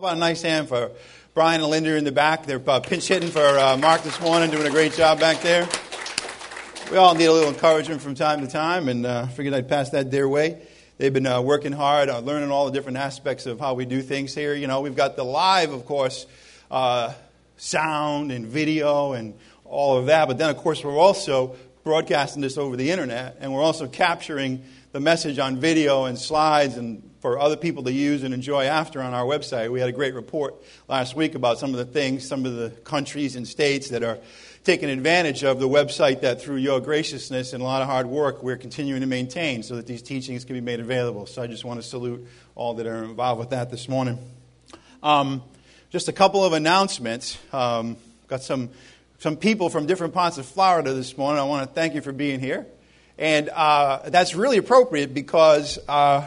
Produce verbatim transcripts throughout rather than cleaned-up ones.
about a nice hand for Brian and Linda in the back? They're uh, pinch hitting for uh, Mark this morning, doing a great job back there. We all need a little encouragement from time to time, and uh, figured I'd pass that their way. They've been uh, working hard on learning all the different aspects of how we do things here. You know, we've got the live, of course, uh, sound and video and all of that. But then, of course, we're also broadcasting this over the internet, and we're also capturing the message on video and slides and for other people to use and enjoy after on our website. We had a great report last week about some of the things, some of the countries and states that are taking advantage of the website that through your graciousness and a lot of hard work we're continuing to maintain so that these teachings can be made available. So I just want to salute all that are involved with that this morning. Um, just a couple of announcements. Um, got some some people from different parts of Florida this morning. I want to thank you for being here. And uh, that's really appropriate because uh,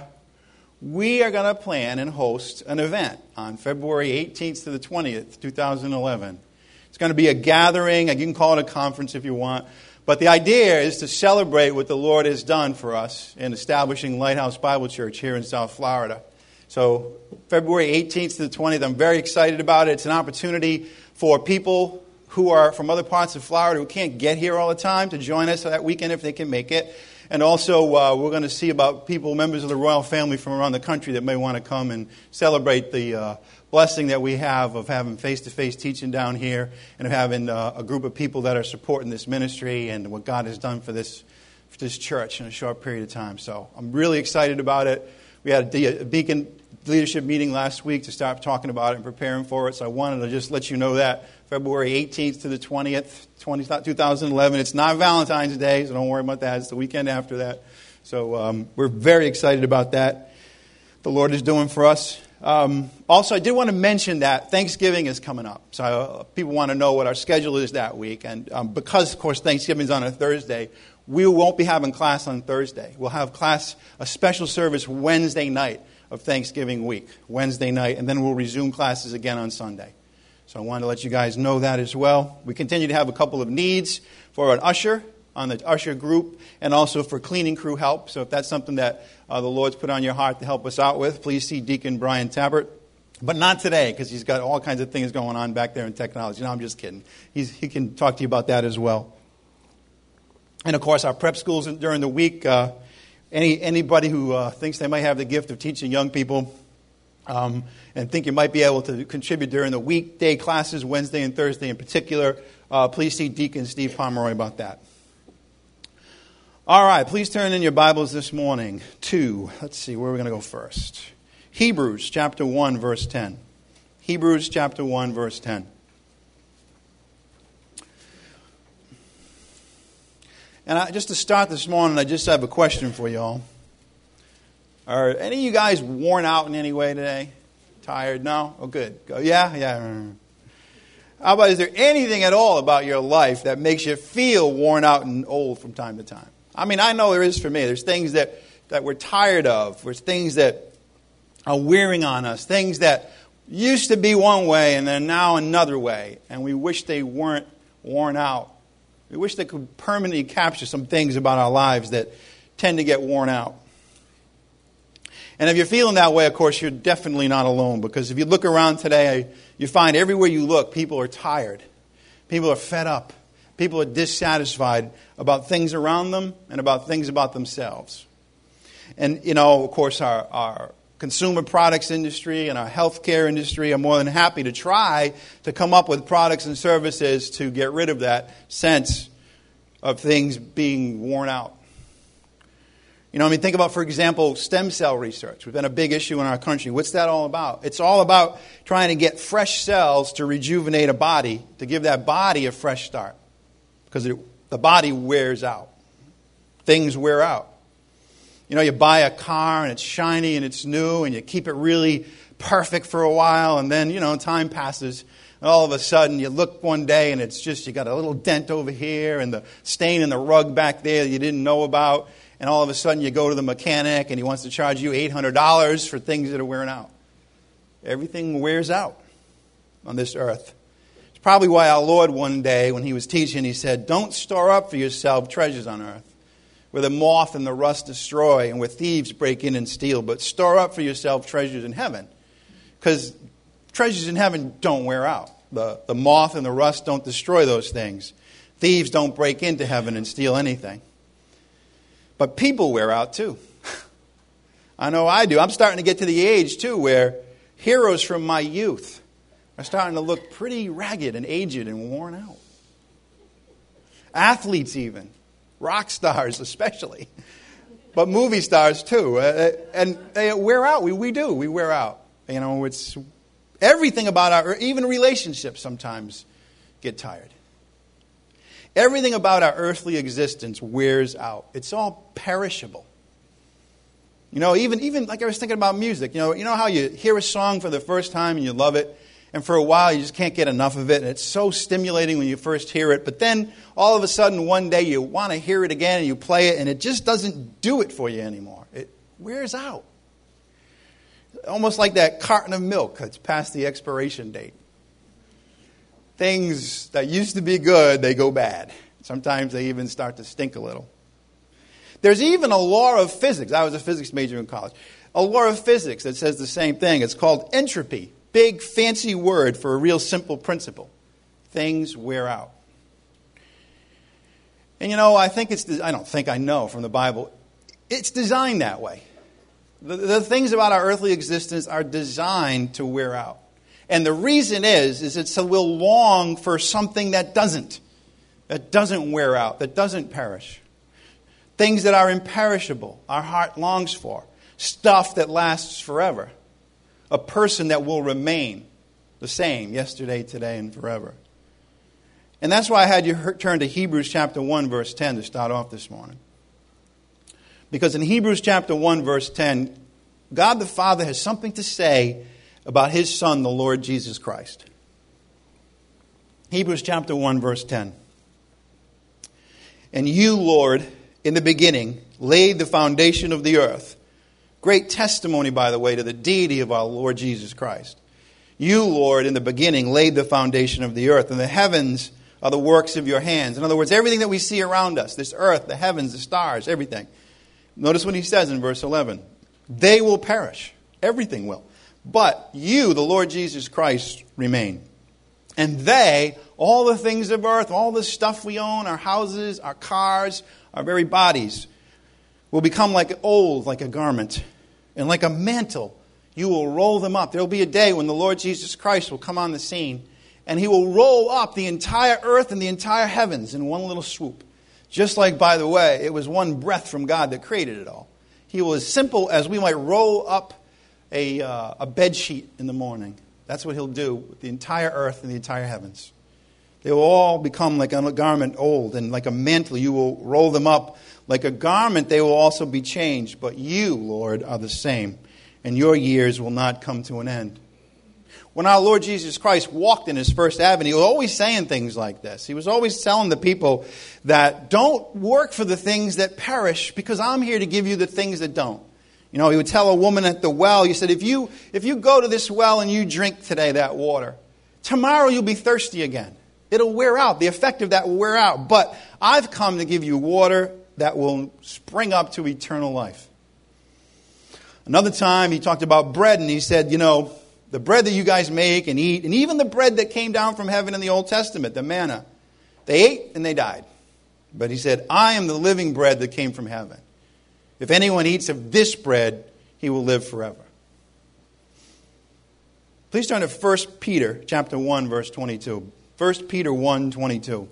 we are going to plan and host an event on February eighteenth to the twentieth, twenty eleven. It's going to be a gathering. You can call it a conference if you want. But the idea is to celebrate what the Lord has done for us in establishing Lighthouse Bible Church here in South Florida. So February eighteenth to the twentieth, I'm very excited about it. It's an opportunity for people who are from other parts of Florida who can't get here all the time to join us that weekend if they can make it. And also, uh, we're going to see about people, members of the royal family from around the country that may want to come and celebrate the uh, blessing that we have of having face-to-face teaching down here and of having uh, a group of people that are supporting this ministry and what God has done for this for this church in a short period of time. So I'm really excited about it. We had a Beacon leadership meeting last week to start talking about it and preparing for it. So I wanted to just let you know that February eighteenth to the twentieth, twenty eleven. It's not Valentine's Day, so don't worry about that. It's the weekend after that. So um, we're very excited about that. The Lord is doing for us. Um, also, I did want to mention that Thanksgiving is coming up. So uh, people want to know what our schedule is that week. And um, because, of course, Thanksgiving is on a Thursday, we won't be having class on Thursday. We'll have class, a special service Wednesday night of Thanksgiving week, Wednesday night, and then we'll resume classes again on Sunday. So I wanted to let you guys know that as well. We continue to have a couple of needs for an usher on the usher group and also for cleaning crew help. So if that's something that uh, the Lord's put on your heart to help us out with, please see Deacon Brian Tabbert. But not today because he's got all kinds of things going on back there in technology. No, I'm just kidding. He's, he can talk to you about that as well. And, of course, our prep schools during the week. Uh, any anybody who uh, thinks they might have the gift of teaching young people Um, and think you might be able to contribute during the weekday classes, Wednesday and Thursday in particular, uh, please see Deacon Steve Pomeroy about that. All right, please turn in your Bibles this morning to, let's see, where are we going to go first? Hebrews chapter one, verse ten. Hebrews chapter one, verse ten. And I, just to start this morning, I just have a question for y'all. Are any of you guys worn out in any way today? Tired? No? Oh, good. Go. Yeah? Yeah. How about, is there anything at all about your life that makes you feel worn out and old from time to time? I mean, I know there is for me. There's things that, that we're tired of. There's things that are wearing on us. Things that used to be one way and they're now another way. And we wish they weren't worn out. We wish they could permanently capture some things about our lives that tend to get worn out. And if you're feeling that way, of course, you're definitely not alone. Because if you look around today, you find everywhere you look, people are tired. People are fed up. People are dissatisfied about things around them and about things about themselves. And, you know, of course, our, our consumer products industry and our healthcare industry are more than happy to try to come up with products and services to get rid of that sense of things being worn out. You know, I mean, think about, for example, stem cell research. We've been a big issue in our country. What's that all about? It's all about trying to get fresh cells to rejuvenate a body, to give that body a fresh start. Because it, the body wears out. Things wear out. You know, you buy a car and it's shiny and it's new and you keep it really perfect for a while and then, you know, time passes and all of a sudden you look one day and it's just, you got a little dent over here and the stain in the rug back there that you didn't know about. And all of a sudden you go to the mechanic and he wants to charge you eight hundred dollars for things that are wearing out. Everything wears out on this earth. It's probably why our Lord one day when he was teaching, he said, don't store up for yourself treasures on earth, where the moth and the rust destroy and where thieves break in and steal, but store up for yourself treasures in heaven. Because treasures in heaven don't wear out. The, the moth and the rust don't destroy those things. Thieves don't break into heaven and steal anything. But people wear out too. I know I do. I'm starting to get to the age too where heroes from my youth are starting to look pretty ragged and aged and worn out. Athletes even. Rock stars especially. But movie stars too. Uh, and they wear out. We, we do. We wear out. You know, it's everything about our, even relationships sometimes get tired. Everything about our earthly existence wears out. It's all perishable. You know, even, even like I was thinking about music. You know, you know how you hear a song for the first time and you love it, and for a while you just can't get enough of it, and it's so stimulating when you first hear it, but then all of a sudden one day you want to hear it again and you play it and it just doesn't do it for you anymore. It wears out. Almost like that carton of milk that's past the expiration date. Things that used to be good, they go bad. Sometimes they even start to stink a little. There's even a law of physics. I was a physics major in college. A law of physics that says the same thing. It's called entropy. Big, fancy word for a real simple principle. Things wear out. And you know, I think it's, I don't think I know from the Bible, it's designed that way. The, the things about our earthly existence are designed to wear out. And the reason is, is it's so we'll long for something that doesn't. That doesn't wear out, that doesn't perish. Things that are imperishable, our heart longs for. Stuff that lasts forever. A person that will remain the same yesterday, today, and forever. And that's why I had you turn to Hebrews chapter one, verse ten to start off this morning. Because in Hebrews chapter one, verse ten, God the Father has something to say about His Son, the Lord Jesus Christ. Hebrews chapter one, verse ten. And you, Lord, in the beginning, laid the foundation of the earth. Great testimony, by the way, to the deity of our Lord Jesus Christ. You, Lord, in the beginning, laid the foundation of the earth, and the heavens are the works of your hands. In other words, everything that we see around us, this earth, the heavens, the stars, everything. Notice what he says in verse eleven. They will perish. Everything will. But you, the Lord Jesus Christ, remain. And they, all the things of earth, all the stuff we own, our houses, our cars, our very bodies, will become like old, like a garment. And like a mantle, you will roll them up. There will be a day when the Lord Jesus Christ will come on the scene, and He will roll up the entire earth and the entire heavens in one little swoop. Just like, by the way, it was one breath from God that created it all. He will, as simple as we might roll up a, uh, a bed sheet in the morning. That's what He'll do with the entire earth and the entire heavens. They will all become like a garment old, and like a mantle you will roll them up. Like a garment they will also be changed. But you, Lord, are the same, and your years will not come to an end. When our Lord Jesus Christ walked in His first advent, He was always saying things like this. He was always telling the people that don't work for the things that perish, because I'm here to give you the things that don't. You know, He would tell a woman at the well, He said, if you, if you go to this well and you drink today that water, tomorrow you'll be thirsty again. It'll wear out. The effect of that will wear out. But I've come to give you water that will spring up to eternal life. Another time He talked about bread, and He said, you know, the bread that you guys make and eat, and even the bread that came down from heaven in the Old Testament, the manna, they ate and they died. But He said, I am the living bread that came from heaven. If anyone eats of this bread, he will live forever. Please turn to First Peter chapter one, verse twenty-two. First Peter one, twenty-two.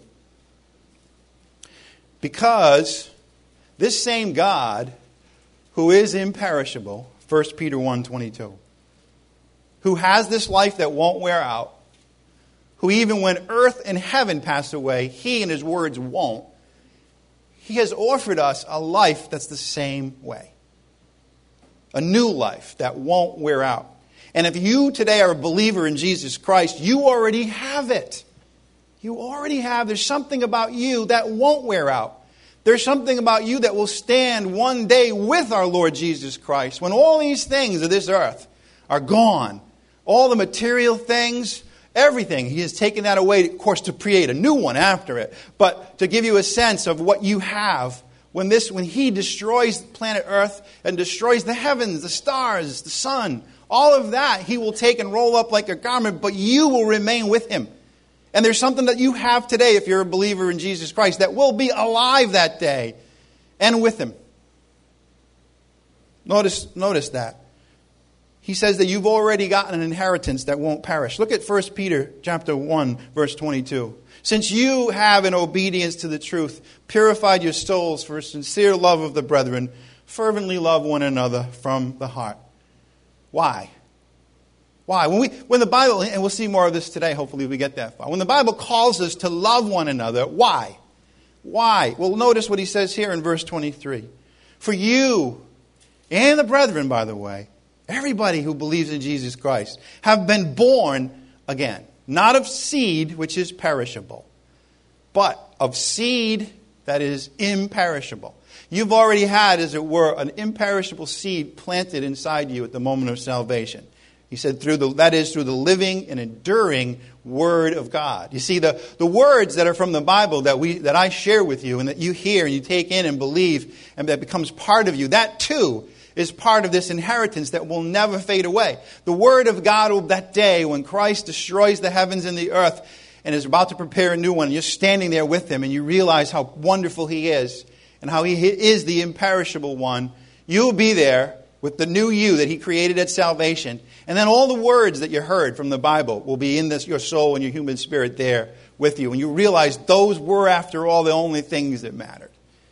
Because this same God, who is imperishable, First Peter one, twenty-two, who has this life that won't wear out, who even when earth and heaven pass away, He and His words won't, He has offered us a life that's the same way. A new life that won't wear out. And if you today are a believer in Jesus Christ, you already have it. You already have. There's something about you that won't wear out. There's something about you that will stand one day with our Lord Jesus Christ when all these things of this earth are gone. All the material things, everything. He has taken that away, of course, to create a new one after it. But to give you a sense of what you have when this, when He destroys planet Earth and destroys the heavens, the stars, the sun, All of that he will take and roll up like a garment, but you will remain with him. And there's something that you have today, if you're a believer in Jesus Christ, that will be alive that day and with him. Notice, notice that. He says that you've already gotten an inheritance that won't perish. Look at First Peter chapter one, verse twenty-two. Since you have, in obedience to the truth, purified your souls for a sincere love of the brethren, fervently love one another from the heart. Why? Why? When we, when the Bible, and we'll see more of this today, hopefully we get that far. When the Bible calls us to love one another, why? Why? Well, notice what he says here in verse twenty-three. For you and the brethren, by the way, everybody who believes in Jesus Christ, have been born again. Not of seed, which is perishable, but of seed that is imperishable. You've already had, as it were, an imperishable seed planted inside you at the moment of salvation. He said, through the, that is through the living and enduring Word of God. You see, the, the words that are from the Bible that we that I share with you and that you hear and you take in and believe and that becomes part of you, that too is part of this inheritance that will never fade away. The Word of God will, that day when Christ destroys the heavens and the earth and is about to prepare a new one, and you're standing there with him and you realize how wonderful he is and how he is the imperishable one, you'll be there with the new you that he created at salvation. And then all the words that you heard from the Bible will be in this, your soul and your human spirit there with you. And you realize those were, after all, the only things that mattered.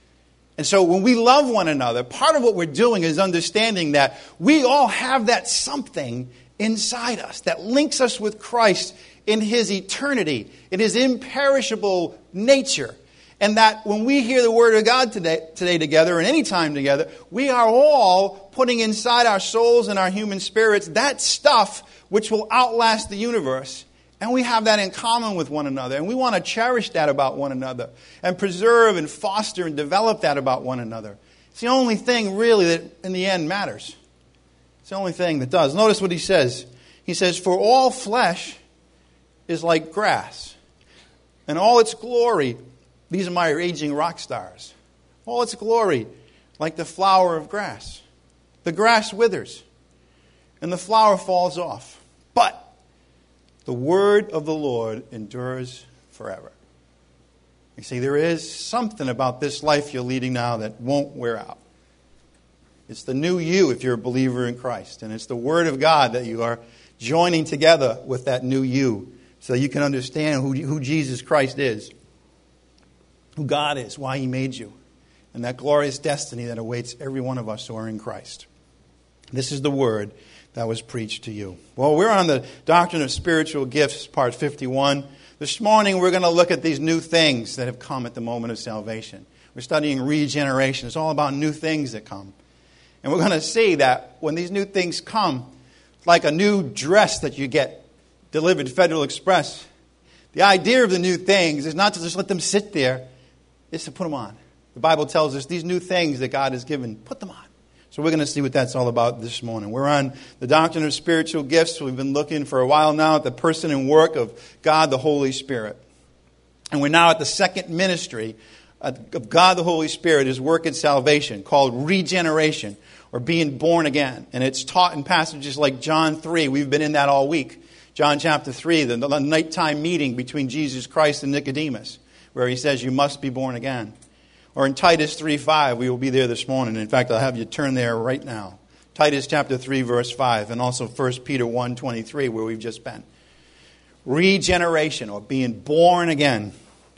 And so when we love one another, part of what we're doing is understanding that we all have that something inside us that links us with Christ in his eternity, in his imperishable nature. And that when we hear the Word of God today, today together, and any time together, we are all putting inside our souls and our human spirits that stuff which will outlast the universe. And we have that in common with one another. And we want to cherish that about one another. And preserve and foster and develop that about one another. It's the only thing really that in the end matters. It's the only thing that does. Notice what he says. He says, for all flesh is like grass, and all its glory, these are my raging rock stars, all its glory like the flower of grass. The grass withers, and the flower falls off. But the word of the Lord endures forever. You see, there is something about this life you're leading now that won't wear out. It's the new you if you're a believer in Christ. And it's the Word of God that you are joining together with that new you so you can understand who, who Jesus Christ is, who God is, why he made you, and that glorious destiny that awaits every one of us who are in Christ. This is the Word that was preached to you. Well, we're on the Doctrine of Spiritual Gifts, part fifty-one. This morning we're going to look at these new things that have come at the moment of salvation. We're studying regeneration. It's all about new things that come. And we're going to see that when these new things come, like a new dress that you get delivered Federal Express, the idea of the new things is not to just let them sit there, it's to put them on. The Bible tells us these new things that God has given, put them on. So we're going to see what that's all about this morning. We're on the Doctrine of Spiritual Gifts. We've been looking for a while now at the person and work of God the Holy Spirit. And we're now at the second ministry of God the Holy Spirit, his work in salvation, called regeneration, or being born again. And it's taught in passages like John three. We've been in that all week. John chapter three, the nighttime meeting between Jesus Christ and Nicodemus, where he says you must be born again. Or in Titus three five, we will be there this morning. In fact, I'll have you turn there right now. Titus chapter three, verse five, and also First Peter one twenty-three, where we've just been. Regeneration, or being born again.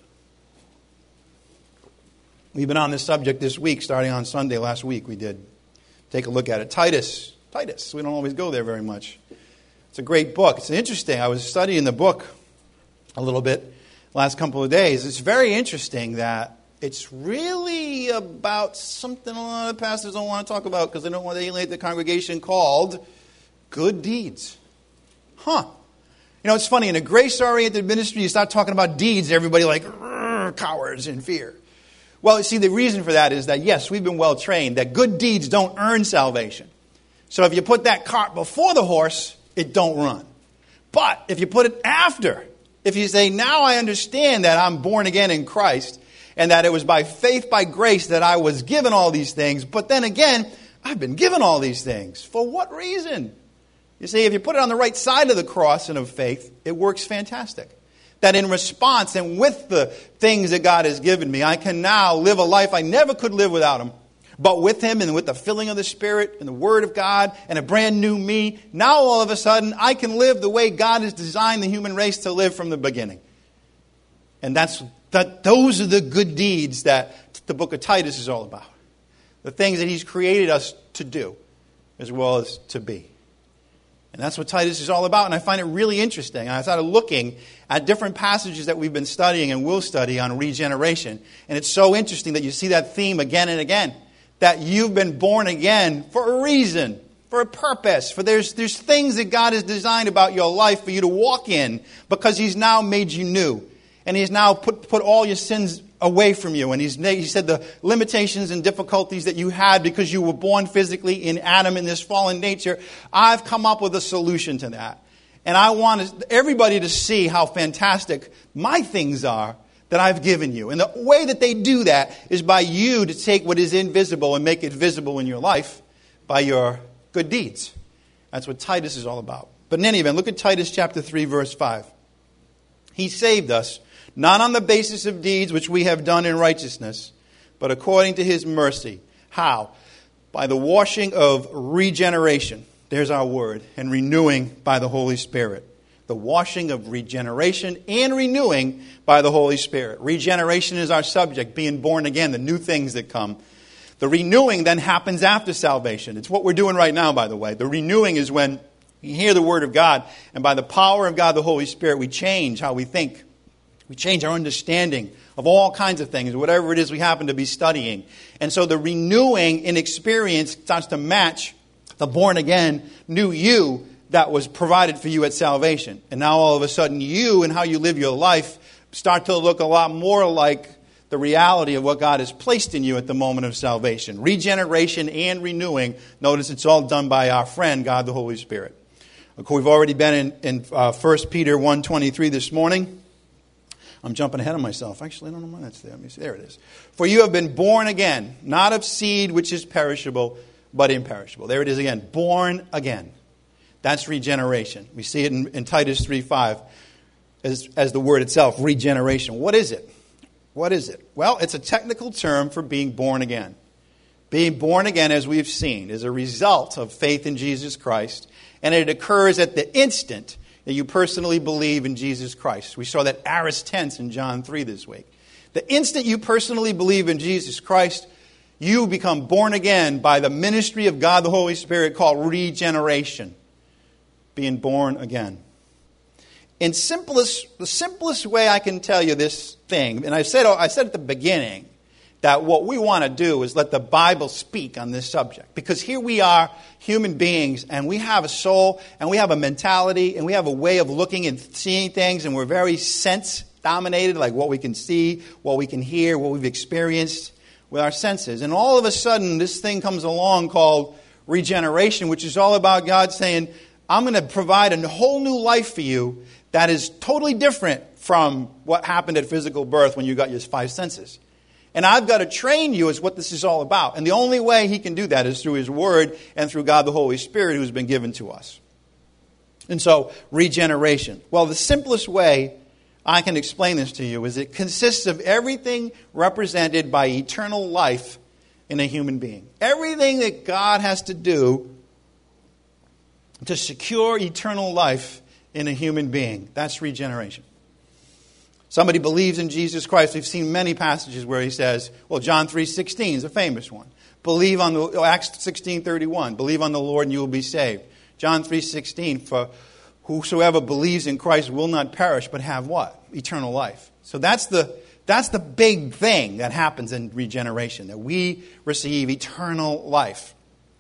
We've been on this subject this week, starting on Sunday last week we did. Take a look at it. Titus. Titus. We don't always go there very much. It's a great book. It's interesting. I was studying the book a little bit last couple of days. It's very interesting that it's really about something a lot of pastors don't want to talk about because they don't want to alienate the congregation, called good deeds. Huh. You know, it's funny. In a grace-oriented ministry, you start talking about deeds, everybody like cowers in fear. Well, you see, the reason for that is that, yes, we've been well trained that good deeds don't earn salvation. So if you put that cart before the horse, it don't run. But if you put it after, if you say, now I understand that I'm born again in Christ, and that it was by faith, by grace, that I was given all these things. But then again, I've been given all these things. For what reason? You see, if you put it on the right side of the cross and of faith, it works fantastic. That in response and with the things that God has given me, I can now live a life I never could live without Him. But with Him and with the filling of the Spirit and the Word of God and a brand new me, now all of a sudden I can live the way God has designed the human race to live from the beginning. And that's that. Those are the good deeds that the book of Titus is all about. The things that He's created us to do as well as to be. And that's what Titus is all about, and I find it really interesting. And I started looking at different passages that we've been studying and will study on regeneration. And it's so interesting that you see that theme again and again. That you've been born again for a reason, for a purpose. For there's, there's things that God has designed about your life for you to walk in because He's now made you new. And He's now put, put all your sins away from you. And he's, He said the limitations and difficulties that you had because you were born physically in Adam in this fallen nature, I've come up with a solution to that. And I want everybody to see how fantastic my things are that I've given you. And the way that they do that is by you to take what is invisible and make it visible in your life by your good deeds. That's what Titus is all about. But in any event, look at Titus chapter three, verse five. He saved us, not on the basis of deeds which we have done in righteousness, but according to His mercy. How? By the washing of regeneration. There's our word. And renewing by the Holy Spirit. The washing of regeneration and renewing by the Holy Spirit. Regeneration is our subject, being born again, the new things that come. The renewing then happens after salvation. It's what we're doing right now, by the way. The renewing is when we hear the Word of God, and by the power of God, the Holy Spirit, we change how we think. We change our understanding of all kinds of things, whatever it is we happen to be studying. And so the renewing in experience starts to match the born-again new you that was provided for you at salvation. And now all of a sudden you and how you live your life start to look a lot more like the reality of what God has placed in you at the moment of salvation. Regeneration and renewing. Notice it's all done by our friend, God the Holy Spirit. We've already been in, in uh, First Peter one twenty-three this morning. I'm jumping ahead of myself. Actually, I don't know why that's there. Let me see. There it is. For you have been born again, not of seed which is perishable, but imperishable. There it is again. Born again. That's regeneration. We see it in, in Titus three five as, as the word itself, regeneration. What is it? What is it? Well, it's a technical term for being born again. Being born again, as we've seen, is a result of faith in Jesus Christ, and it occurs at the instant that you personally believe in Jesus Christ. We saw that aorist tense in John three this week. The instant you personally believe in Jesus Christ, you become born again by the ministry of God the Holy Spirit called regeneration. Being born again. In simplest, the simplest way I can tell you this thing, and I said, I said at the beginning that what we want to do is let the Bible speak on this subject. Because here we are, human beings, and we have a soul, and we have a mentality, and we have a way of looking and seeing things, and we're very sense-dominated, like what we can see, what we can hear, what we've experienced with our senses. And all of a sudden, this thing comes along called regeneration, which is all about God saying, I'm going to provide a whole new life for you that is totally different from what happened at physical birth when you got your five senses. And I've got to train you is what this is all about. And the only way He can do that is through His Word and through God the Holy Spirit who's been given to us. And so, regeneration. Well, the simplest way I can explain this to you is it consists of everything represented by eternal life in a human being. Everything that God has to do to secure eternal life in a human being. That's regeneration. Somebody believes in Jesus Christ. We've seen many passages where He says, well, John three sixteen is a famous one. Believe on the, Acts sixteen thirty-one, believe on the Lord and you will be saved. John three sixteen, for whosoever believes in Christ will not perish, but have what? Eternal life. So that's the, that's the big thing that happens in regeneration, that we receive eternal life.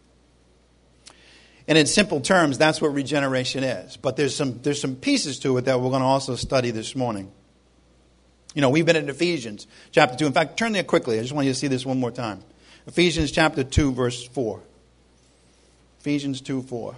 And in simple terms, that's what regeneration is. But there's some there's some pieces to it that we're going to also study this morning. You know, we've been in Ephesians chapter two. In fact, turn there quickly. I just want you to see this one more time. Ephesians chapter two, verse four. Ephesians two, four.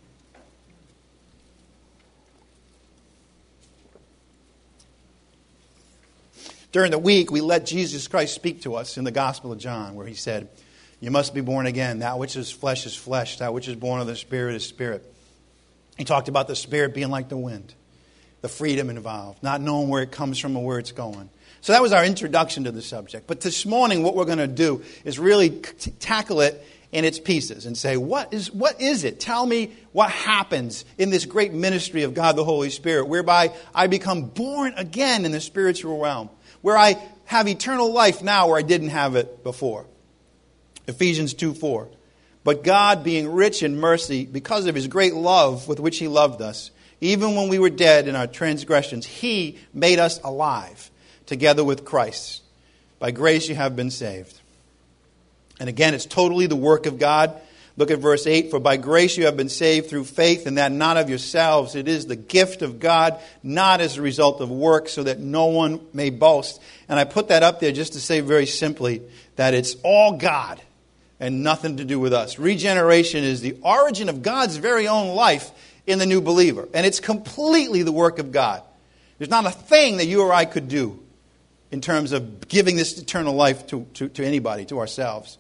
During the week, we let Jesus Christ speak to us in the Gospel of John, where He said, you must be born again. That which is flesh is flesh. That which is born of the Spirit is spirit. He talked about the Spirit being like the wind, the freedom involved, not knowing where it comes from or where it's going. So that was our introduction to the subject. But this morning, what we're going to do is really t- tackle it in its pieces and say, what is what is it? Tell me what happens in this great ministry of God the Holy Spirit, whereby I become born again in the spiritual realm, where I have eternal life now where I didn't have it before. Ephesians two four. But God, being rich in mercy, because of His great love with which He loved us, even when we were dead in our transgressions, He made us alive together with Christ. By grace you have been saved. And again, it's totally the work of God. Look at verse eight. For by grace you have been saved through faith, and that not of yourselves. It is the gift of God, not as a result of work, so that no one may boast. And I put that up there just to say very simply that it's all God and nothing to do with us. Regeneration is the origin of God's very own life in the new believer. And it's completely the work of God. There's not a thing that you or I could do in terms of giving this eternal life to, to, to anybody, to ourselves.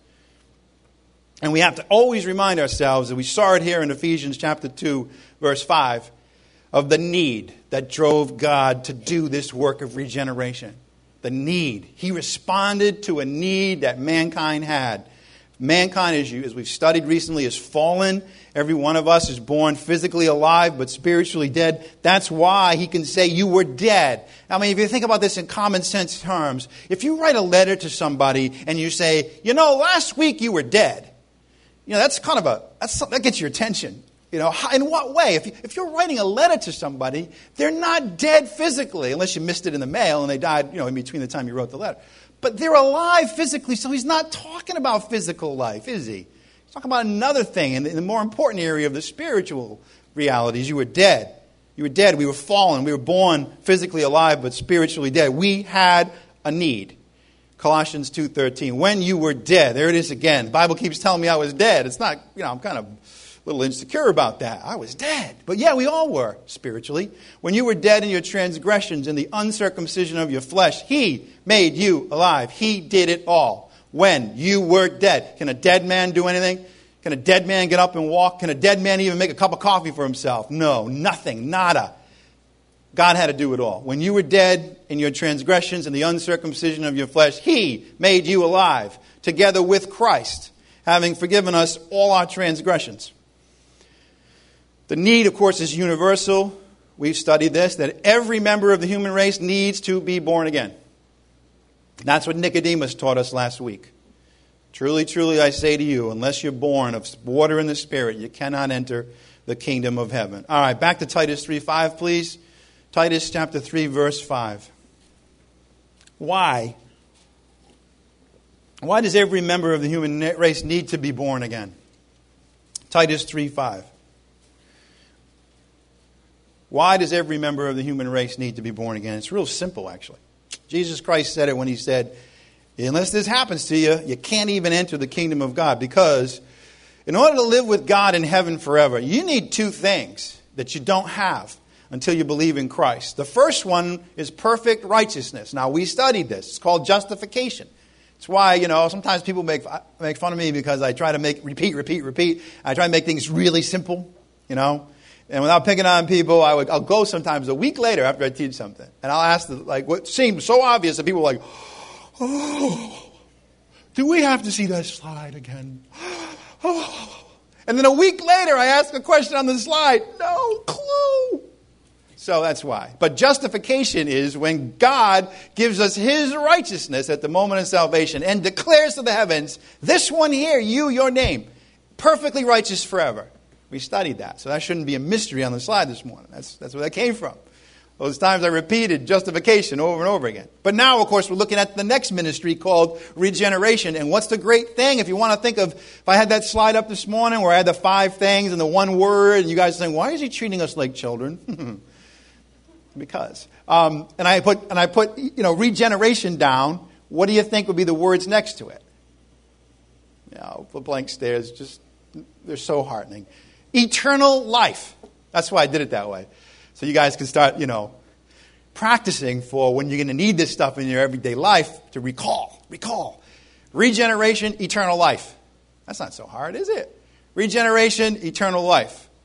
And we have to always remind ourselves, that we saw it here in Ephesians chapter two, verse five, of the need that drove God to do this work of regeneration. The need. He responded to a need that mankind had. Mankind, as, you, as we've studied recently, is fallen. Every one of us is born physically alive, but spiritually dead. That's why He can say, you were dead. I mean, if you think about this in common sense terms, if you write a letter to somebody and you say, you know, last week you were dead. You know, that's kind of a, that's, that gets your attention. You know, how, in what way? If, you, if you're writing a letter to somebody, they're not dead physically, unless you missed it in the mail and they died, you know, in between the time you wrote the letter. But they're alive physically, so He's not talking about physical life, is He? He's talking about another thing, in the, in the more important area of the spiritual realities. You were dead. You were dead. We were fallen. We were born physically alive, but spiritually dead. We had a need. Colossians two thirteen. When you were dead. There it is again. The Bible keeps telling me I was dead. It's not, you know, I'm kind of a little insecure about that. I was dead. But yeah, we all were spiritually. When you were dead in your transgressions, in the uncircumcision of your flesh, He made you alive. He did it all. When you were dead. Can a dead man do anything? Can a dead man get up and walk? Can a dead man even make a cup of coffee for himself? No, nothing, nada. God had to do it all. When you were dead in your transgressions and the uncircumcision of your flesh, He made you alive together with Christ, having forgiven us all our transgressions. The need, of course, is universal. We've studied this, that every member of the human race needs to be born again. That's what Nicodemus taught us last week. Truly, truly, I say to you, unless you're born of water and the Spirit, you cannot enter the kingdom of heaven. All right, back to Titus three five, please. Titus chapter three, verse five. Why? Why does every member of the human race need to be born again? Titus three five. Why does every member of the human race need to be born again? It's real simple, actually. Jesus Christ said it when He said, unless this happens to you, you can't even enter the kingdom of God. Because in order to live with God in heaven forever, you need two things that you don't have until you believe in Christ. The first one is perfect righteousness. Now, we studied this. It's called justification. It's why, you know, sometimes people make make fun of me because I try to make, repeat, repeat, repeat. I try to make things really simple, you know. And without picking on people, I would, I'll go sometimes a week later after I teach something. And I'll ask, the, like, what seems so obvious that people are like, oh, do we have to see that slide again? Oh. And then a week later, I ask a question on the slide. No clue. So that's why. But justification is when God gives us His righteousness at the moment of salvation and declares to the heavens, this one here, you, your name, perfectly righteous forever. We studied that. So that shouldn't be a mystery on the slide this morning. That's, that's where that came from. Those times I repeated justification over and over again. But now, of course, we're looking at the next ministry called regeneration. And what's the great thing? If you want to think of, if I had that slide up this morning where I had the five things and the one word, and you guys saying, why is He treating us like children? Because. Um, and I put, and I put, you know, regeneration down. What do you think would be the words next to it? You know, the blank stares, just, they're so heartening. Eternal life. That's why I did it that way. So you guys can start, you know, practicing for when you're going to need this stuff in your everyday life to recall. Recall. Regeneration, eternal life. That's not so hard, is it? Regeneration, eternal life.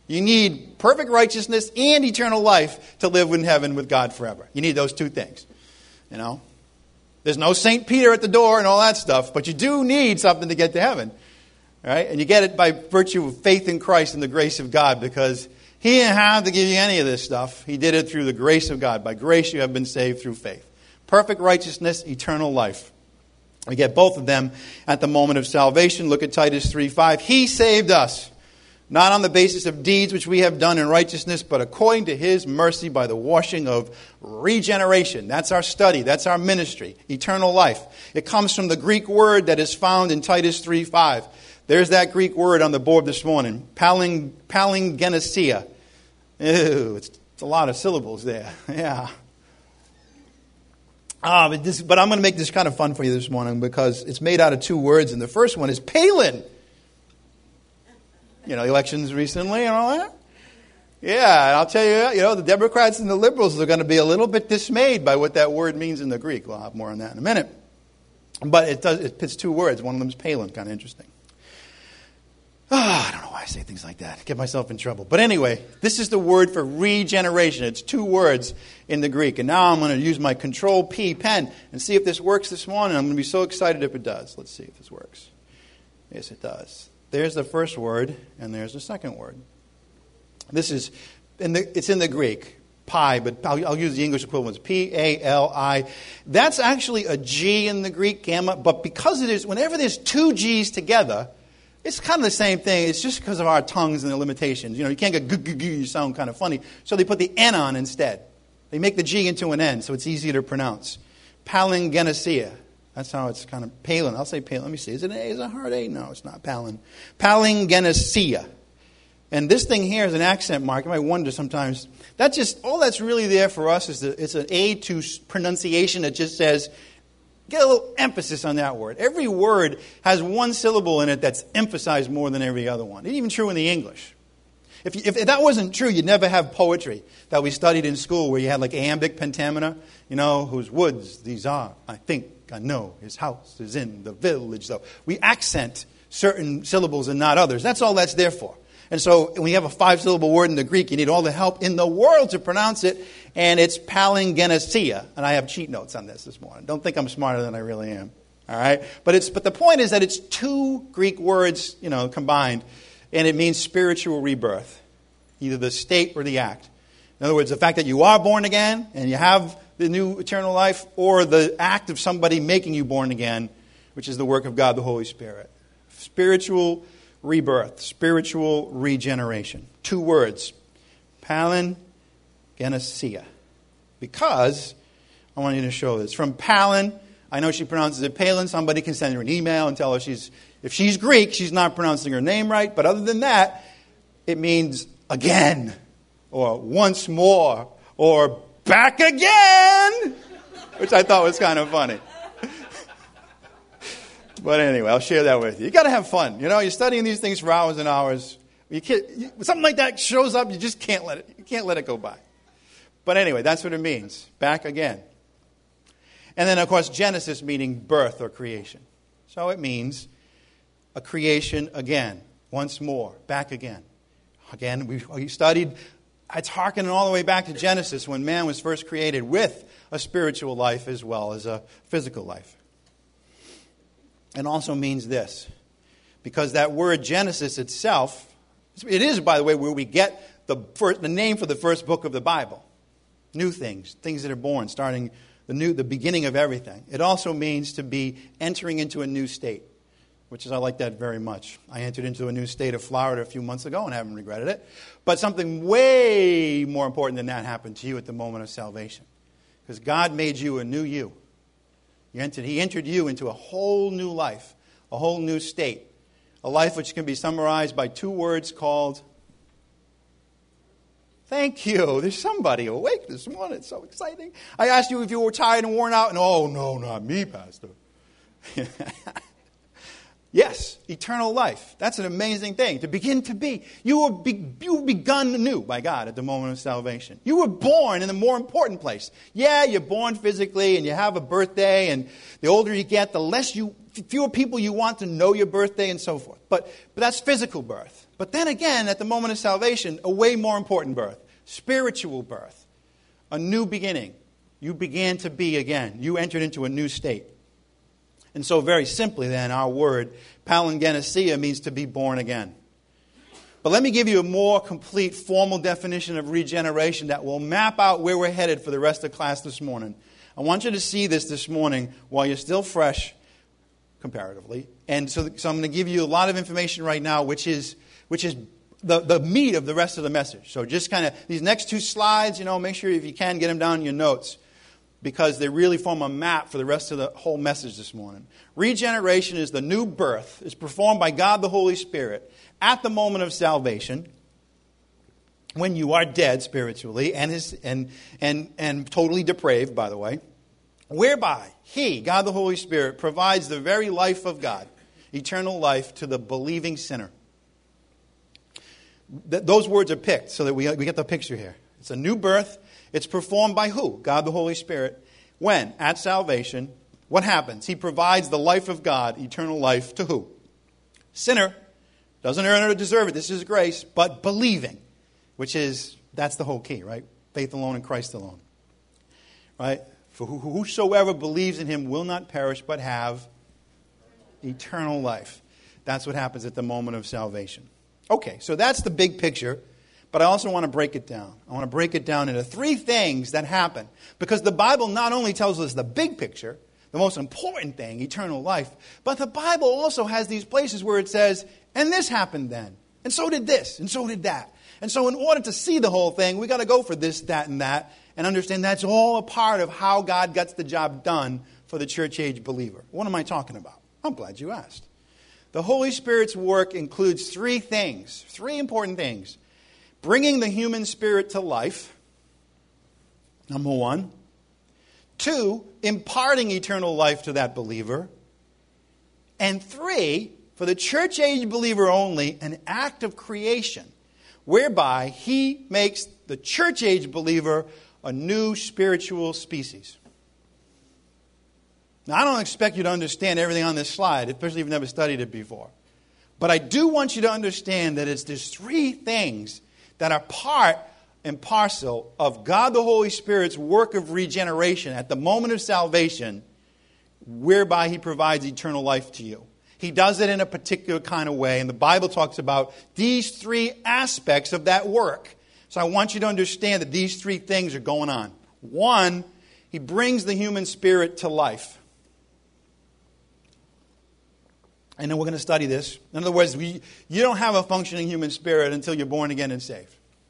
You need perfect righteousness and eternal life to live in heaven with God forever. You need those two things. You know? There's no Saint Peter at the door and all that stuff, but you do need something to get to heaven. Right? And you get it by virtue of faith in Christ and the grace of God, because He didn't have to give you any of this stuff. He did it through the grace of God. By grace you have been saved through faith. Perfect righteousness, eternal life. We get both of them at the moment of salvation. Look at Titus three five. He saved us, not on the basis of deeds which we have done in righteousness, but according to His mercy by the washing of regeneration. That's our study. That's our ministry. Eternal life. It comes from the Greek word that is found in Titus three five. There's that Greek word on the board this morning. Paling, palingenesia. Ew, it's, it's a lot of syllables there. Yeah. Ah, but, this, but I'm going to make this kind of fun for you this morning because it's made out of two words, and the first one is Palin. You know, elections recently and all that. Yeah, and I'll tell you, you know, the Democrats and the liberals are going to be a little bit dismayed by what that word means in the Greek. We'll have more on that in a minute. But it does, it pits two words. One of them is Palin, kind of interesting. Oh, I don't know why I say things like that. I get myself in trouble. But anyway, this is the word for regeneration. It's two words in the Greek. And now I'm going to use my Control P pen and see if this works this morning. I'm going to be so excited if it does. Let's see if this works. Yes, it does. There's the first word, and there's the second word. This is, in the, it's in the Greek, pi, but I'll, I'll use the English equivalent. It's P A L I. That's actually a G in the Greek, gamma, but because it is, whenever there's two G's together, it's kind of the same thing. It's just because of our tongues and the limitations. You know, you can't get g g g. You sound kind of funny. So they put the N on instead. They make the G into an N, so it's easier to pronounce. Palingenesia. That's how it's kind of Palin. I'll say Palin. Let me see. Is it an A? Is it a hard A? No, it's not Palin. Palingenesia. And this thing here is an accent mark. You might wonder sometimes. That just, all that's really there for us is the, it's an A to pronunciation that just says, get a little emphasis on that word. Every word has one syllable in it that's emphasized more than every other one. It's even true in the English. If, you, if, if that wasn't true, you'd never have poetry that we studied in school where you had like iambic pentameter, you know, whose woods these are. I think I know his house is in the village. So we accent certain syllables and not others. That's all that's there for. And so when you have a five-syllable word in the Greek, you need all the help in the world to pronounce it. And it's palingenesia. And I have cheat notes on this this morning. Don't think I'm smarter than I really am. All right? But it's but the point is that it's two Greek words, you know, combined. And it means spiritual rebirth. Either the state or the act. In other words, the fact that you are born again and you have the new eternal life, or the act of somebody making you born again, which is the work of God, the Holy Spirit. Spiritual rebirth, spiritual regeneration. Two words, palingenesia. Because, I want you to show this. From Palin, I know she pronounces it Palin. Somebody can send her an email and tell her she's, if she's Greek, she's not pronouncing her name right. But other than that, it means again, or once more, or back again, which I thought was kind of funny. But anyway, I'll share that with you. You got to have fun. You know, you're studying these things for hours and hours. You can't, you, something like that shows up, you just can't let it. You can't let it go by. But anyway, that's what it means. Back again. And then, of course, Genesis meaning birth or creation. So it means a creation again, once more, back again. Again, we, we studied. It's hearkening all the way back to Genesis when man was first created with a spiritual life as well as a physical life. It also means this, because that word Genesis itself, it is, by the way, where we get the first, the name for the first book of the Bible. New things, things that are born, starting the new, the beginning of everything. It also means to be entering into a new state, which is, I like that very much. I entered into a new state of Florida a few months ago and haven't regretted it. But something way more important than that happened to you at the moment of salvation. Because God made you a new you. You entered, he entered you into a whole new life, a whole new state. A life which can be summarized by two words called, thank you. There's somebody awake this morning. It's so exciting. I asked you if you were tired and worn out, and oh, no, not me, Pastor. Yes, eternal life. That's an amazing thing. To begin to be. You were, be, you were begun anew by God at the moment of salvation. You were born in the more important place. Yeah, you're born physically and you have a birthday, and the older you get, the less you, fewer people you want to know your birthday and so forth. But, but that's physical birth. But then again, at the moment of salvation, a way more important birth. Spiritual birth. A new beginning. You began to be again. You entered into a new state. And so very simply then, our word, palingenesia, means to be born again. But let me give you a more complete formal definition of regeneration that will map out where we're headed for the rest of class this morning. I want you to see this this morning while you're still fresh, comparatively. And so, so I'm going to give you a lot of information right now, which is which is the, the meat of the rest of the message. So just kind of, these next two slides, you know, make sure if you can get them down in your notes, because they really form a map for the rest of the whole message this morning. Regeneration is the new birth. It's performed by God the Holy Spirit at the moment of salvation, when you are dead spiritually and is and and and totally depraved, by the way, whereby He, God the Holy Spirit, provides the very life of God, eternal life, to the believing sinner. Th- those words are picked so that we we get the picture here. It's a new birth. It's performed by who? God the Holy Spirit. When? At salvation. What happens? He provides the life of God, eternal life, to who? Sinner. Doesn't earn it or deserve it. This is grace. But believing. Which is, that's the whole key, right? Faith alone in Christ alone. Right? For whosoever believes in Him will not perish, but have eternal life. That's what happens at the moment of salvation. Okay, so that's the big picture. But I also want to break it down. I want to break it down into three things that happen. Because the Bible not only tells us the big picture, the most important thing, eternal life, but the Bible also has these places where it says, and this happened then, and so did this, and so did that. And so in order to see the whole thing, we got to go for this, that, and that, and understand that's all a part of how God gets the job done for the church age believer. What am I talking about? I'm glad you asked. The Holy Spirit's work includes three things, three important things. Bringing the human spirit to life, number one. Two, imparting eternal life to that believer. And three, for the church age believer only, an act of creation, whereby He makes the church age believer a new spiritual species. Now, I don't expect you to understand everything on this slide, especially if you've never studied it before. But I do want you to understand that it's there's three things that are part and parcel of God the Holy Spirit's work of regeneration at the moment of salvation, whereby He provides eternal life to you. He does it in a particular kind of way, and the Bible talks about these three aspects of that work. So I want you to understand that these three things are going on. One, He brings the human spirit to life. And then we're going to study this. In other words, we, you don't have a functioning human spirit until you're born again and saved.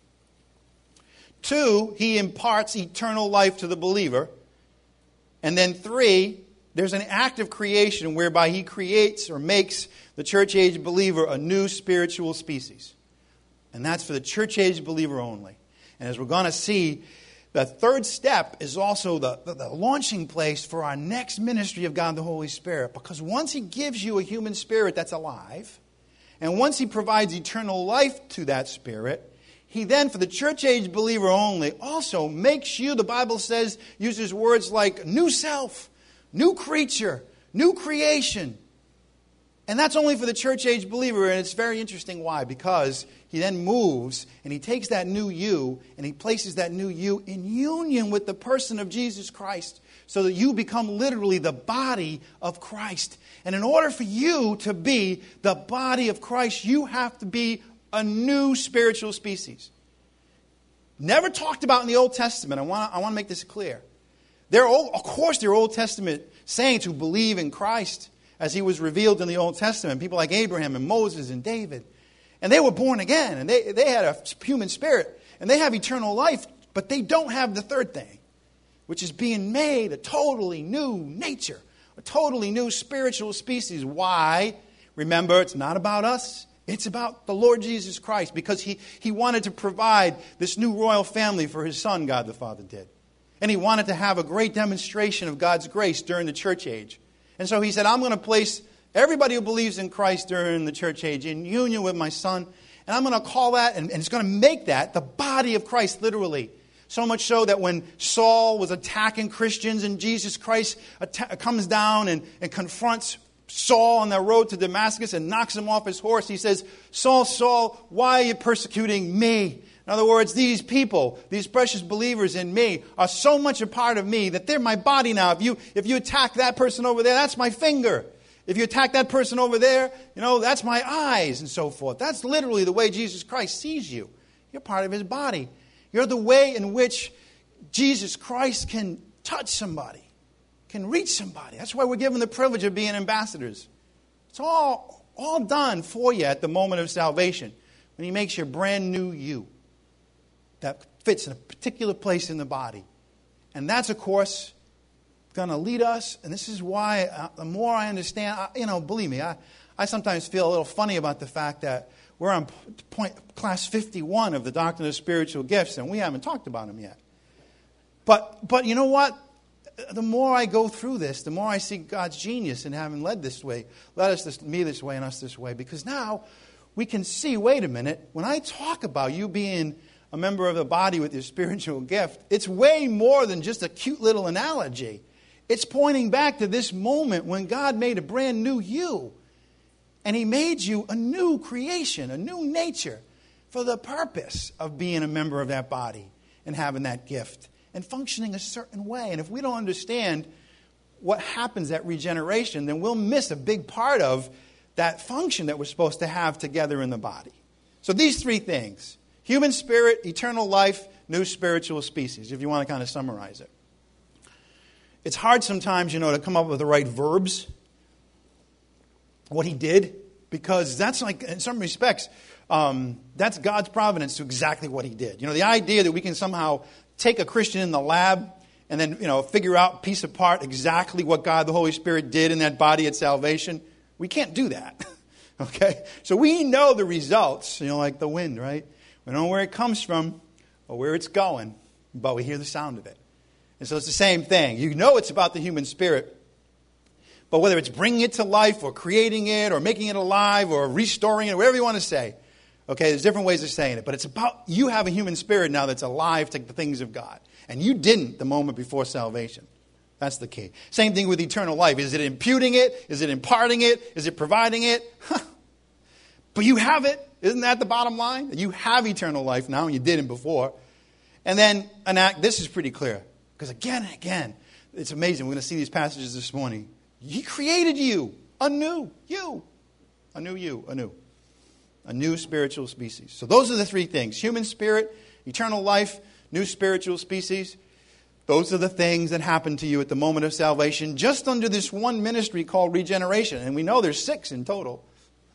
Two, He imparts eternal life to the believer. And then three, there's an act of creation whereby He creates or makes the church age believer a new spiritual species. And that's for the church age believer only. And as we're going to see, the third step is also the, the, the launching place for our next ministry of God the Holy Spirit. Because once He gives you a human spirit that's alive, and once He provides eternal life to that spirit, He then, for the church age believer only, also makes you, the Bible says, uses words like new self, new creature, new creation. And that's only for the church age believer, and it's very interesting why. Because He then moves, and He takes that new you, and He places that new you in union with the person of Jesus Christ, so that you become literally the body of Christ. And in order for you to be the body of Christ, you have to be a new spiritual species. Never talked about in the Old Testament. I want, I want to make this clear. There are, of course, there are Old Testament saints who believe in Christ as He was revealed in the Old Testament. People like Abraham and Moses and David. And they were born again. And they, they had a human spirit. And they have eternal life. But they don't have the third thing, which is being made a totally new nature. A totally new spiritual species. Why? Remember, it's not about us. It's about the Lord Jesus Christ. Because he, he wanted to provide this new royal family for His Son, God the Father did. And He wanted to have a great demonstration of God's grace during the church age. And so He said, I'm going to place everybody who believes in Christ during the church age in union with my Son. And I'm going to call that, and, and it's going to make that the body of Christ, literally. So much so that when Saul was attacking Christians and Jesus Christ atta- comes down and, and confronts Saul on the road to Damascus and knocks him off his horse. He says, Saul, Saul, why are you persecuting me? In other words, these people, these precious believers in me, are so much a part of me that they're my body now. If you, if you attack that person over there, that's my finger. If you attack that person over there, you know, that's my eyes and so forth. That's literally the way Jesus Christ sees you. You're part of his body. You're the way in which Jesus Christ can touch somebody, can reach somebody. That's why we're given the privilege of being ambassadors. It's all, all done for you at the moment of salvation, when he makes you a brand new you that fits in a particular place in the body. And that's, of course, going to lead us. And this is why, uh, the more I understand, I, you know, believe me, I, I sometimes feel a little funny about the fact that we're on point, class fifty-one of the Doctrine of Spiritual Gifts, and we haven't talked about them yet. But, but you know what? The more I go through this, the more I see God's genius in having led this way, led us this, me this way and us this way. Because now we can see, wait a minute, when I talk about you being a member of the body with your spiritual gift, it's way more than just a cute little analogy. It's pointing back to this moment when God made a brand new you. And he made you a new creation, a new nature, for the purpose of being a member of that body and having that gift and functioning a certain way. And if we don't understand what happens at regeneration, then we'll miss a big part of that function that we're supposed to have together in the body. So these three things: human spirit, eternal life, new spiritual species, if you want to kind of summarize it. It's hard sometimes, you know, to come up with the right verbs, what he did, because that's like, in some respects, um, that's God's providence to exactly what he did. You know, the idea that we can somehow take a Christian in the lab and then, you know, figure out piece apart exactly what God, the Holy Spirit, did in that body at salvation, we can't do that. Okay? So we know the results, you know, like the wind, right? We don't know where it comes from or where it's going, but we hear the sound of it. And so it's the same thing. You know it's about the human spirit, but whether it's bringing it to life or creating it or making it alive or restoring it, whatever you want to say, okay, there's different ways of saying it, but it's about you have a human spirit now that's alive to the things of God. And you didn't the moment before salvation. That's the key. Same thing with eternal life. Is it imputing it? Is it imparting it? Is it providing it? Huh. But you have it. Isn't that the bottom line? You have eternal life now, and you didn't before. And then an act, this is pretty clear. Because again and again, it's amazing. We're going to see these passages this morning. He created you anew. You. A new you. Anew. A new spiritual species. So those are the three things. Human spirit, eternal life, new spiritual species. Those are the things that happen to you at the moment of salvation, just under this one ministry called regeneration. And we know there's six in total.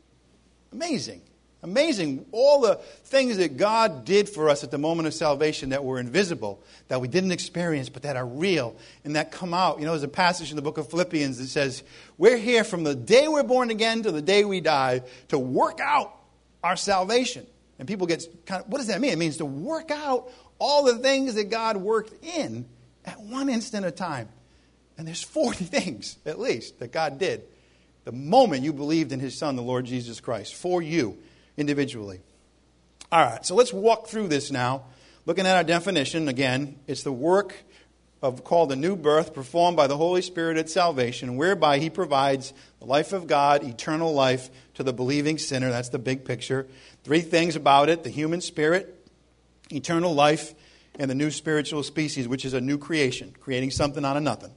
Amazing. Amazing. All the things that God did for us at the moment of salvation that were invisible, that we didn't experience, but that are real and that come out. You know, there's a passage in the book of Philippians that says, we're here from the day we're born again to the day we die to work out our salvation. And people get kind of, what does that mean? It means to work out all the things that God worked in at one instant of time. And there's forty things, at least, that God did the moment you believed in his Son, the Lord Jesus Christ, for you individually. All right, so let's walk through this now. Looking at our definition, again, it's the work of called the new birth performed by the Holy Spirit at salvation, whereby he provides the life of God, eternal life to the believing sinner. That's the big picture. Three things about it: the human spirit, eternal life, and the new spiritual species, which is a new creation, creating something out of nothing.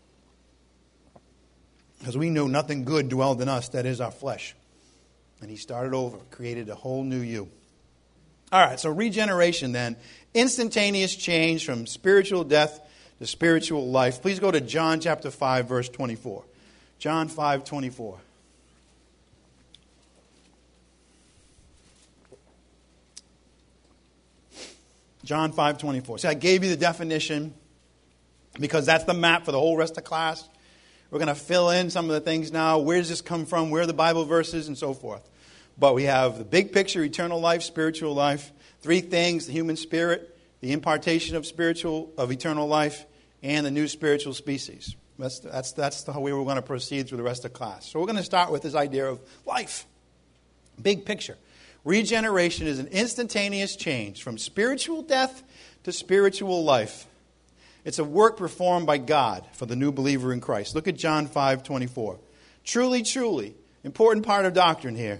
Because we know nothing good dwelled in us, that is our flesh. And he started over, created a whole new you. All right, so regeneration then. Instantaneous change from spiritual death to spiritual life. Please go to John chapter five, verse twenty-four. John five, twenty-four. John five, twenty-four. See, I gave you the definition because that's the map for the whole rest of the class. We're going to fill in some of the things now. Where does this come from? Where are the Bible verses? And so forth. But we have the big picture, eternal life, spiritual life. Three things: the human spirit, the impartation of spiritual, of eternal life, and the new spiritual species. That's, that's, that's the way we're going to proceed through the rest of the class. So we're going to start with this idea of life. Big picture. Regeneration is an instantaneous change from spiritual death to spiritual life. It's a work performed by God for the new believer in Christ. Look at John five twenty-four. Truly, truly, important part of doctrine here.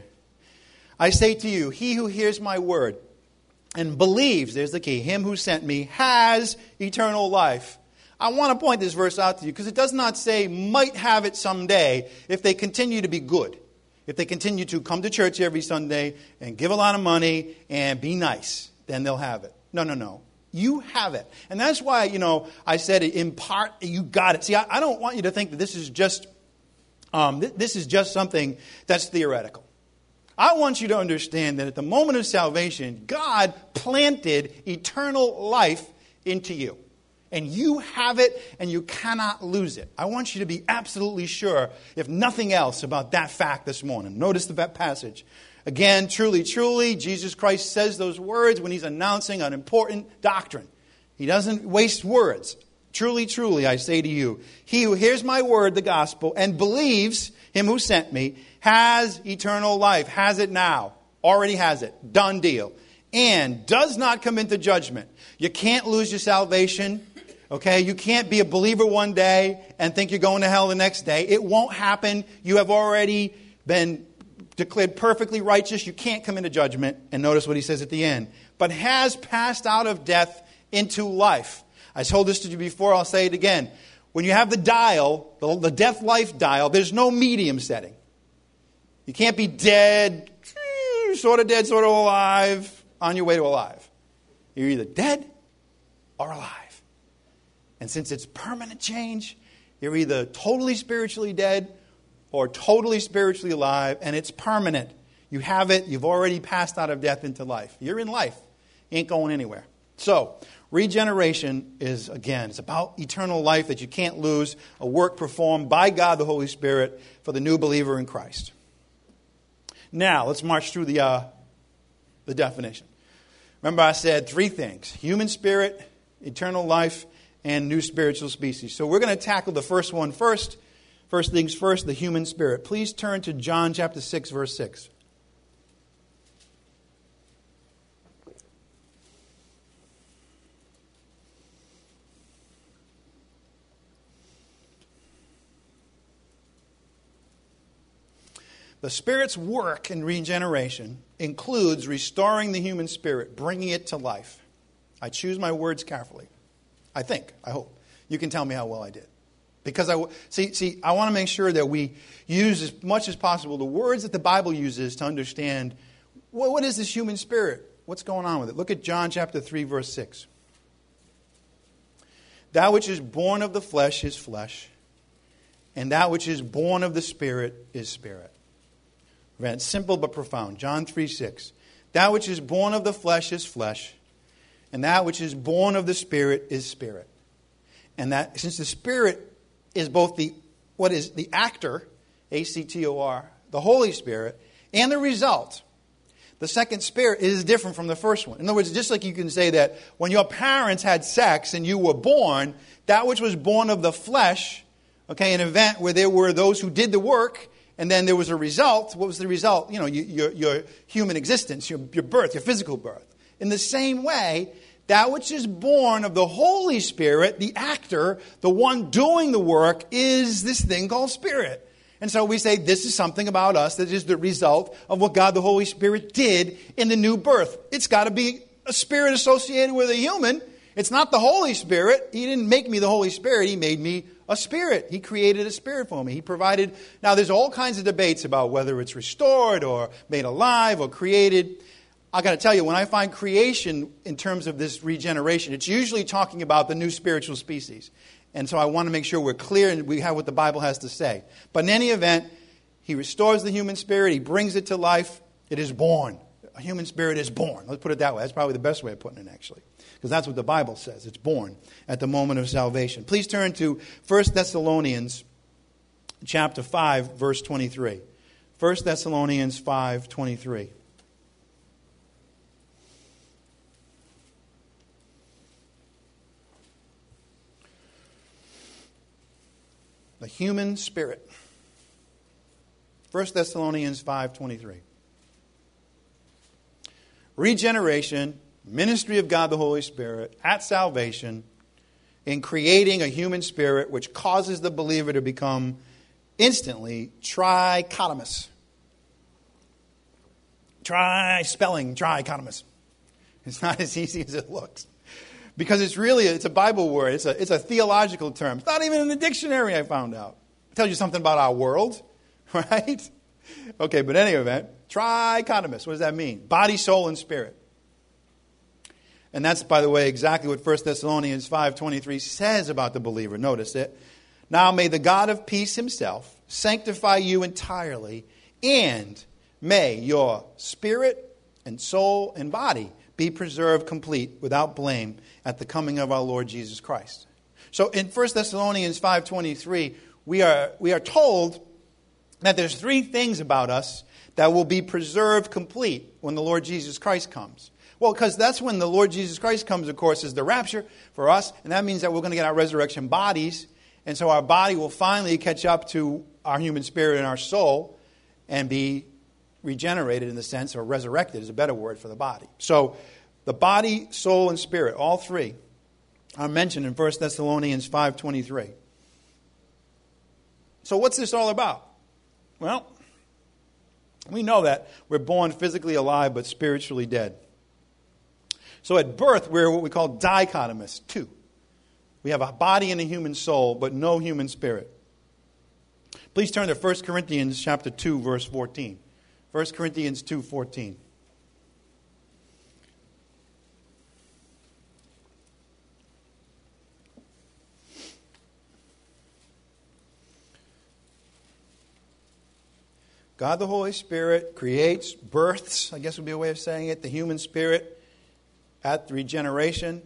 I say to you, he who hears my word and believes, there's the key, him who sent me, has eternal life. I want to point this verse out to you because it does not say might have it someday if they continue to be good. If they continue to come to church every Sunday and give a lot of money and be nice, then they'll have it. No, no, no. You have it. And that's why, you know, I said in part, you got it. See, I, I don't want you to think that this is just, um, th- this is just something that's theoretical. I want you to understand that at the moment of salvation, God planted eternal life into you. And you have it, and you cannot lose it. I want you to be absolutely sure, if nothing else, about that fact this morning. Notice the passage. Again, truly, truly, Jesus Christ says those words when he's announcing an important doctrine. He doesn't waste words. Truly, truly, I say to you, he who hears my word, the gospel, and believes him who sent me, has eternal life, has it now, already has it, done deal, and does not come into judgment. You can't lose your salvation. Okay, you can't be a believer one day and think you're going to hell the next day. It won't happen. You have already been declared perfectly righteous. You can't come into judgment. And notice what he says at the end. But has passed out of death into life. I told this to you before. I'll say it again. When you have the dial, the, the death-life dial, there's no medium setting. You can't be dead, sort of dead, sort of alive, on your way to alive. You're either dead or alive. And since it's permanent change, you're either totally spiritually dead or totally spiritually alive, and it's permanent. You have it. You've already passed out of death into life. You're in life. You ain't going anywhere. So, regeneration is, again, it's about eternal life that you can't lose, a work performed by God the Holy Spirit for the new believer in Christ. Now, let's march through the, uh, the definition. Remember I said three things: human spirit, eternal life, and new spiritual species. So we're going to tackle the first one first. First things first, the human spirit. Please turn to John chapter six, verse six. The Spirit's work in regeneration includes restoring the human spirit, bringing it to life. I choose my words carefully. I think, I hope. You can tell me how well I did. Because I see, see, I want to make sure that we use as much as possible the words that the Bible uses to understand what, what is this human spirit? What's going on with it? Look at John chapter three, verse six. That which is born of the flesh is flesh, and that which is born of the Spirit is spirit. It's simple but profound. John three, six. That which is born of the flesh is flesh, and that which is born of the Spirit is spirit. And that since the Spirit is both the what is the actor, A C T O R, the Holy Spirit, and the result, the second spirit is different from the first one. In other words, just like you can say that when your parents had sex and you were born, that which was born of the flesh, okay, an event where there were those who did the work, and then there was a result. What was the result? You know, your, your human existence, your, your birth, your physical birth. In the same way, that which is born of the Holy Spirit, the actor, the one doing the work, is this thing called spirit. And so we say this is something about us that is the result of what God the Holy Spirit did in the new birth. It's got to be a spirit associated with a human. It's not the Holy Spirit. He didn't make me the Holy Spirit. He made me a spirit. He created a spirit for me. He provided. Now, there's all kinds of debates about whether it's restored or made alive or created. I got to tell you, when I find creation in terms of this regeneration, it's usually talking about the new spiritual species. And so I want to make sure we're clear and we have what the Bible has to say. But in any event, he restores the human spirit. He brings it to life. It is born. A human spirit is born. Let's put it that way. That's probably the best way of putting it, actually. Because that's what the Bible says. It's born at the moment of salvation. Please turn to First Thessalonians chapter five, verse twenty-three. First Thessalonians five, twenty-three. The human spirit. First Thessalonians five, twenty-three. Regeneration, ministry of God the Holy Spirit at salvation, in creating a human spirit which causes the believer to become instantly trichotomous. Try spelling trichotomous. It's not as easy as it looks. Because it's really, it's a Bible word. It's a, it's a theological term. It's not even in the dictionary, I found out. It tells you something about our world, right? Okay, but in any event, trichotomous. What does that mean? Body, soul, and spirit. And that's, by the way, exactly what First Thessalonians five twenty-three says about the believer. Notice it. Now may the God of peace himself sanctify you entirely, and may your spirit and soul and body be preserved complete without blame at the coming of our Lord Jesus Christ. So in First Thessalonians five twenty-three, we are, we are told that there's three things about us that will be preserved complete when the Lord Jesus Christ comes. Well, because that's when the Lord Jesus Christ comes, of course, is the rapture for us. And that means that we're going to get our resurrection bodies. And so our body will finally catch up to our human spirit and our soul and be regenerated in the sense, or resurrected is a better word for the body. So the body, soul, and spirit, all three, are mentioned in First Thessalonians five twenty-three. So what's this all about? Well, we know that we're born physically alive but spiritually dead. So at birth, we're what we call dichotomous, two. We have a body and a human soul, but no human spirit. Please turn to First Corinthians chapter two, verse fourteen. First Corinthians two fourteen. God the Holy Spirit creates, births, I guess would be a way of saying it, the human spirit at regeneration.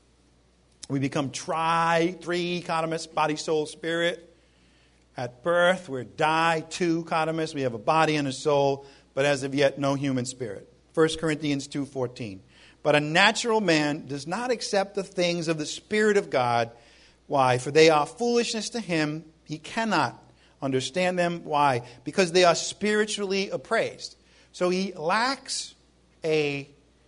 We become tri, three-cotomous, body, soul, spirit. At birth, we're di, two-cotomous. We have a body and a soul, but as of yet, no human spirit. First Corinthians two fourteen. But a natural man does not accept the things of the Spirit of God. Why? For they are foolishness to him. He cannot understand them. Why? Because they are spiritually appraised. So he lacks a,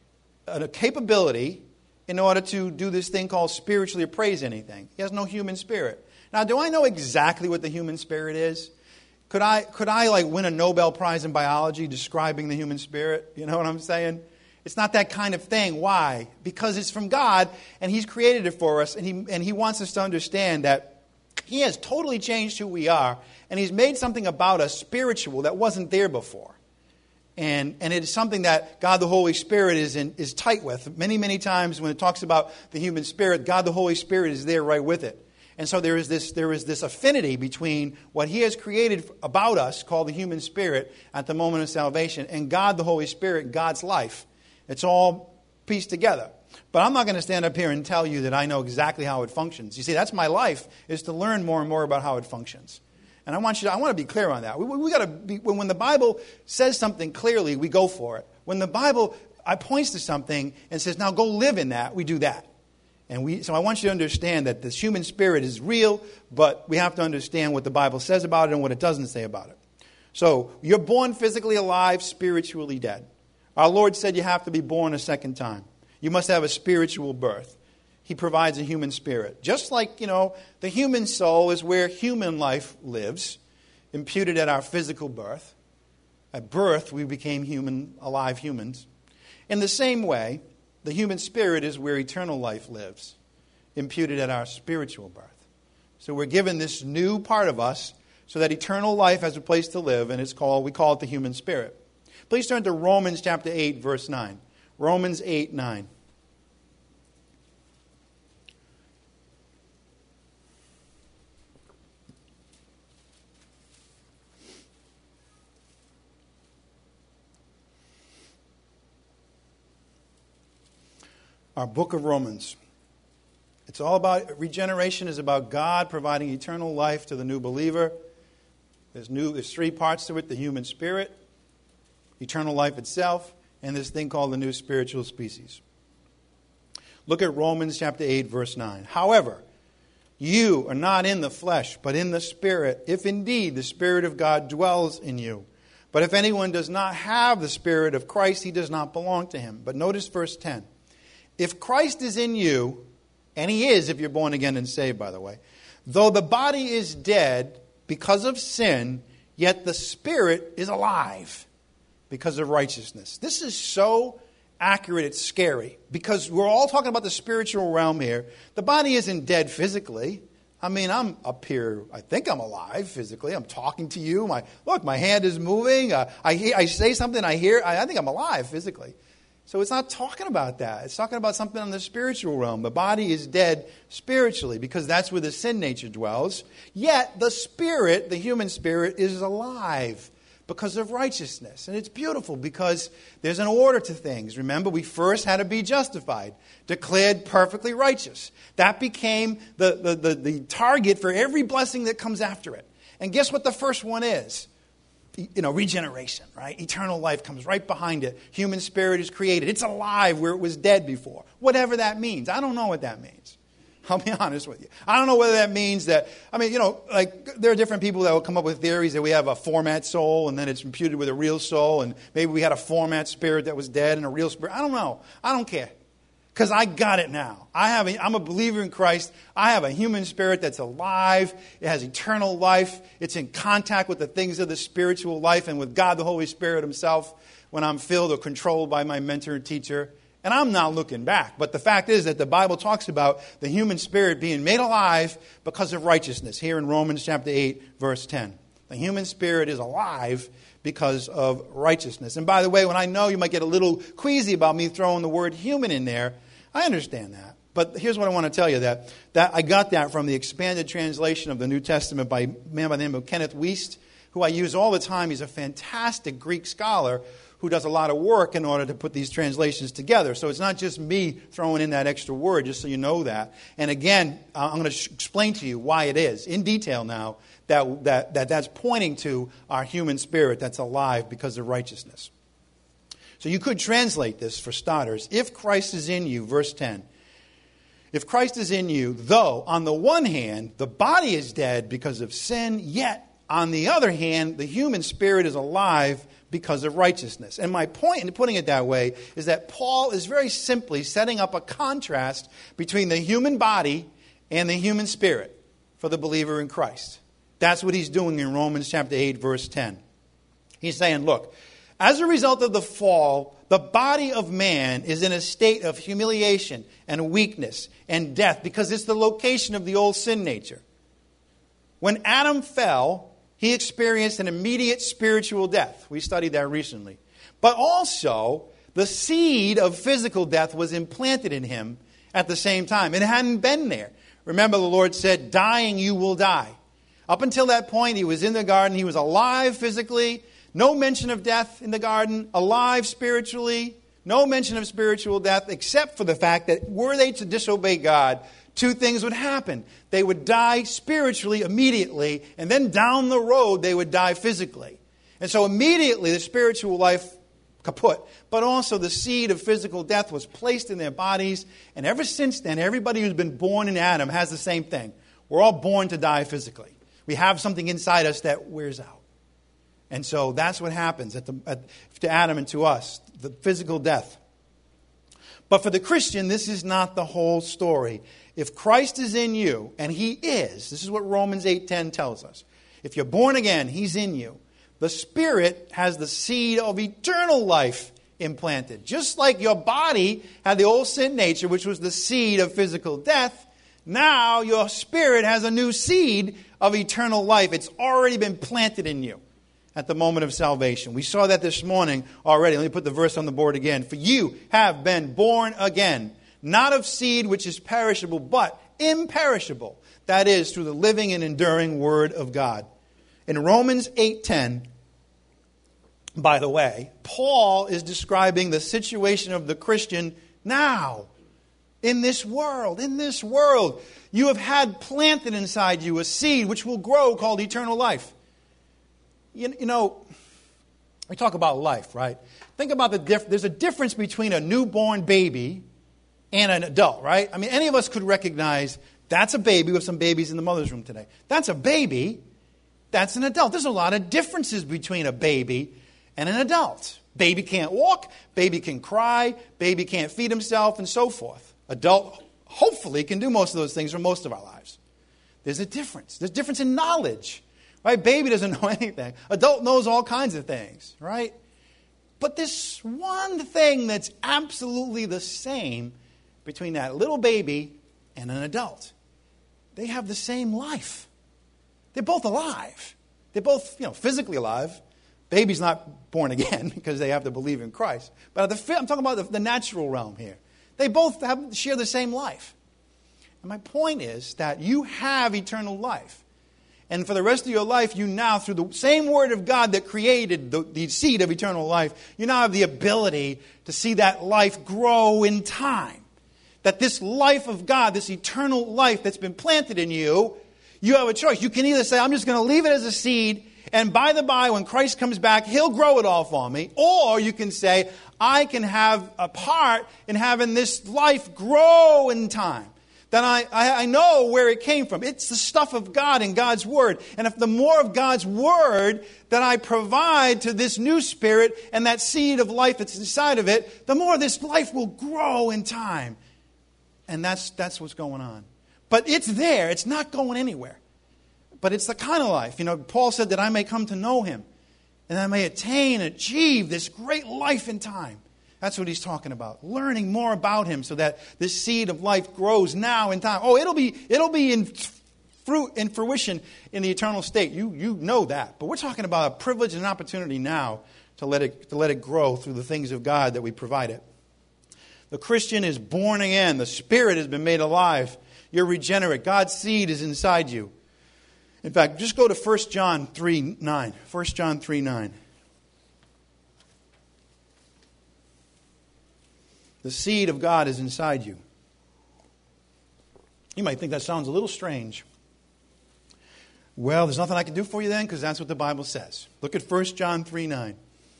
a capability in order to do this thing called spiritually appraise anything. He has no human spirit. Now, do I know exactly what the human spirit is? Could I, could I like win a Nobel Prize in biology describing the human spirit? You know what I'm saying? It's not that kind of thing. Why? Because it's from God, and He's created it for us, and He, and He wants us to understand that He has totally changed who we are, and He's made something about us spiritual that wasn't there before. And, and it is something that God the Holy Spirit is, in, is tight with. Many, many times when it talks about the human spirit, God the Holy Spirit is there right with it. And so there is this there is this affinity between what He has created about us, called the human spirit, at the moment of salvation, and God the Holy Spirit, God's life. It's all pieced together. But I'm not going to stand up here and tell you that I know exactly how it functions. You see, that's my life, is to learn more and more about how it functions. And I want you to, I want to be clear on that. We, we got to be, when the Bible says something clearly, we go for it. When the Bible I points to something and says, now go live in that, we do that. And we, so I want you to understand that this human spirit is real, but we have to understand what the Bible says about it and what it doesn't say about it. So you're born physically alive, spiritually dead. Our Lord said you have to be born a second time. You must have a spiritual birth. He provides a human spirit. Just like, you know, the human soul is where human life lives, imputed at our physical birth. At birth, we became human, alive humans. In the same way, the human spirit is where eternal life lives, imputed at our spiritual birth. So we're given this new part of us so that eternal life has a place to live, and it's called, we call it the human spirit. Please turn to Romans chapter eight, verse nine. Romans eight, nine. Our book of Romans. It's all about, regeneration is about God providing eternal life to the new believer. There's new. There's three parts to it: the human spirit, eternal life itself, and this thing called the new spiritual species. Look at Romans chapter eight, verse nine. However, you are not in the flesh, but in the Spirit, if indeed the Spirit of God dwells in you. But if anyone does not have the Spirit of Christ, he does not belong to him. But notice verse ten. If Christ is in you, and He is if you're born again and saved, by the way, though the body is dead because of sin, yet the Spirit is alive because of righteousness. This is so accurate, it's scary, because we're all talking about the spiritual realm here. The body isn't dead physically. I mean, I'm up here, I think I'm alive physically. I'm talking to you. My Look, my hand is moving. Uh, I, I say something, I hear, I, I think I'm alive physically. So it's not talking about that. It's talking about something in the spiritual realm. The body is dead spiritually because that's where the sin nature dwells. Yet the spirit, the human spirit, is alive because of righteousness. And it's beautiful because there's an order to things. Remember, we first had to be justified, declared perfectly righteous. That became the, the, the, the target for every blessing that comes after it. And guess what the first one is? You know, regeneration, right? Eternal life comes right behind it. Human spirit is created. It's alive where it was dead before. Whatever that means. I don't know what that means. I'll be honest with you. I don't know whether that means that, I mean, you know, like there are different people that will come up with theories that we have a format soul and then it's imputed with a real soul, and maybe we had a format spirit that was dead and a real spirit. I don't know. I don't care. Because I got it now. I have a, I'm a believer in Christ. I have a human spirit that's alive. It has eternal life. It's in contact with the things of the spiritual life and with God, the Holy Spirit himself, when I'm filled or controlled by my mentor and teacher. And I'm not looking back. But the fact is that the Bible talks about the human spirit being made alive because of righteousness. Here in Romans chapter eight, verse ten. The human spirit is alive because of righteousness. And by the way, when I know you might get a little queasy about me throwing the word human in there, I understand that. But here's what I want to tell you, that, that I got that from the expanded translation of the New Testament by a man by the name of Kenneth Wuest, who I use all the time. He's a fantastic Greek scholar who does a lot of work in order to put these translations together. So it's not just me throwing in that extra word, just so you know that. And again, I'm going to sh- explain to you why it is, in detail now, that, that, that that's pointing to our human spirit that's alive because of righteousness. So you could translate this, for starters, if Christ is in you, verse ten. If Christ is in you, though, on the one hand, the body is dead because of sin, yet, on the other hand, the human spirit is alive because of righteousness. And my point in putting it that way is that Paul is very simply setting up a contrast between the human body and the human spirit for the believer in Christ. That's what he's doing in Romans chapter eight, verse ten. He's saying, look, as a result of the fall, the body of man is in a state of humiliation and weakness and death because it's the location of the old sin nature. When Adam fell, he experienced an immediate spiritual death. We studied that recently. But also, the seed of physical death was implanted in him at the same time. It hadn't been there. Remember, the Lord said, dying you will die. Up until that point, he was in the garden. He was alive physically. No mention of death in the garden. Alive spiritually. No mention of spiritual death, except for the fact that were they to disobey God, two things would happen. They would die spiritually immediately, and then down the road they would die physically. And so immediately the spiritual life kaput, but also the seed of physical death was placed in their bodies. And ever since then, everybody who's been born in Adam has the same thing. We're all born to die physically. We have something inside us that wears out. And so that's what happens at the, at, to Adam and to us, the physical death. But for the Christian, this is not the whole story. If Christ is in you, and he is, this is what Romans eight ten tells us. If you're born again, he's in you. The Spirit has the seed of eternal life implanted. Just like your body had the old sin nature, which was the seed of physical death, now your spirit has a new seed of eternal life. It's already been planted in you at the moment of salvation. We saw that this morning already. Let me put the verse on the board again. For you have been born again, not of seed which is perishable, but imperishable. That is, through the living and enduring Word of God. In Romans eight ten, by the way, Paul is describing the situation of the Christian now. In this world, in this world, you have had planted inside you a seed which will grow called eternal life. You, you know, we talk about life, right? Think about the diff- there's a difference between a newborn baby and an adult, right? I mean, any of us could recognize that's a baby. With some babies in the mother's room today. That's a baby. That's an adult. There's a lot of differences between a baby and an adult. Baby can't walk. Baby can cry. Baby can't feed himself, and so forth. Adult, hopefully, can do most of those things for most of our lives. There's a difference. There's a difference in knowledge. Right? Baby doesn't know anything. Adult knows all kinds of things, right? But this one thing that's absolutely the same between that little baby and an adult. They have the same life. They're both alive. They're both, you know, physically alive. Baby's not born again because they have to believe in Christ. But the, I'm talking about the, the natural realm here. They both have, share the same life. And my point is that you have eternal life. And for the rest of your life, you now, through the same Word of God that created the, the seed of eternal life, you now have the ability to see that life grow in time. That this life of God, this eternal life that's been planted in you, you have a choice. You can either say, I'm just going to leave it as a seed, and by the by, when Christ comes back, He'll grow it all for me. Or you can say, I can have a part in having this life grow in time. Then I, I, I know where it came from. It's the stuff of God and God's Word. And if the more of God's Word that I provide to this new spirit and that seed of life that's inside of it, the more this life will grow in time. And that's that's what's going on. But it's there. It's not going anywhere. But it's the kind of life. You know, Paul said that I may come to know Him and I may attain, achieve this great life in time. That's what he's talking about. Learning more about Him so that this seed of life grows now in time. Oh, it'll be it'll be in fruit in fruition in the eternal state. You you know that. But we're talking about a privilege and an opportunity now to let it to let it grow through the things of God that we provide it. The Christian is born again. The Spirit has been made alive. You're regenerate. God's seed is inside you. In fact, just go to First John three nine. First John three nine. The seed of God is inside you. You might think that sounds a little strange. Well, there's nothing I can do for you then, because that's what the Bible says. Look at First John three nine.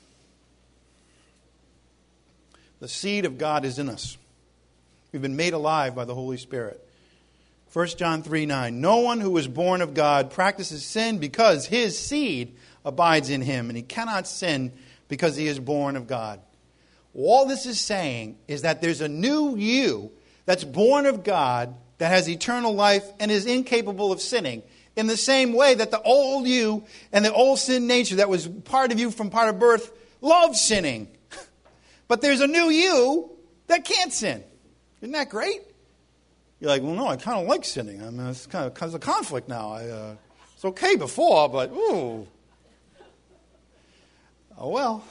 The seed of God is in us. We've been made alive by the Holy Spirit. First John three nine. No one who is born of God practices sin because his seed abides in him, and he cannot sin because he is born of God. All this is saying is that there's a new you that's born of God that has eternal life and is incapable of sinning, in the same way that the old you and the old sin nature that was part of you from part of birth loved sinning. But there's a new you that can't sin. Isn't that great? You're like, well, no, I kind of like sinning. I mean, it's kind of because of conflict now. I, uh, it's okay before, but ooh. Oh, well.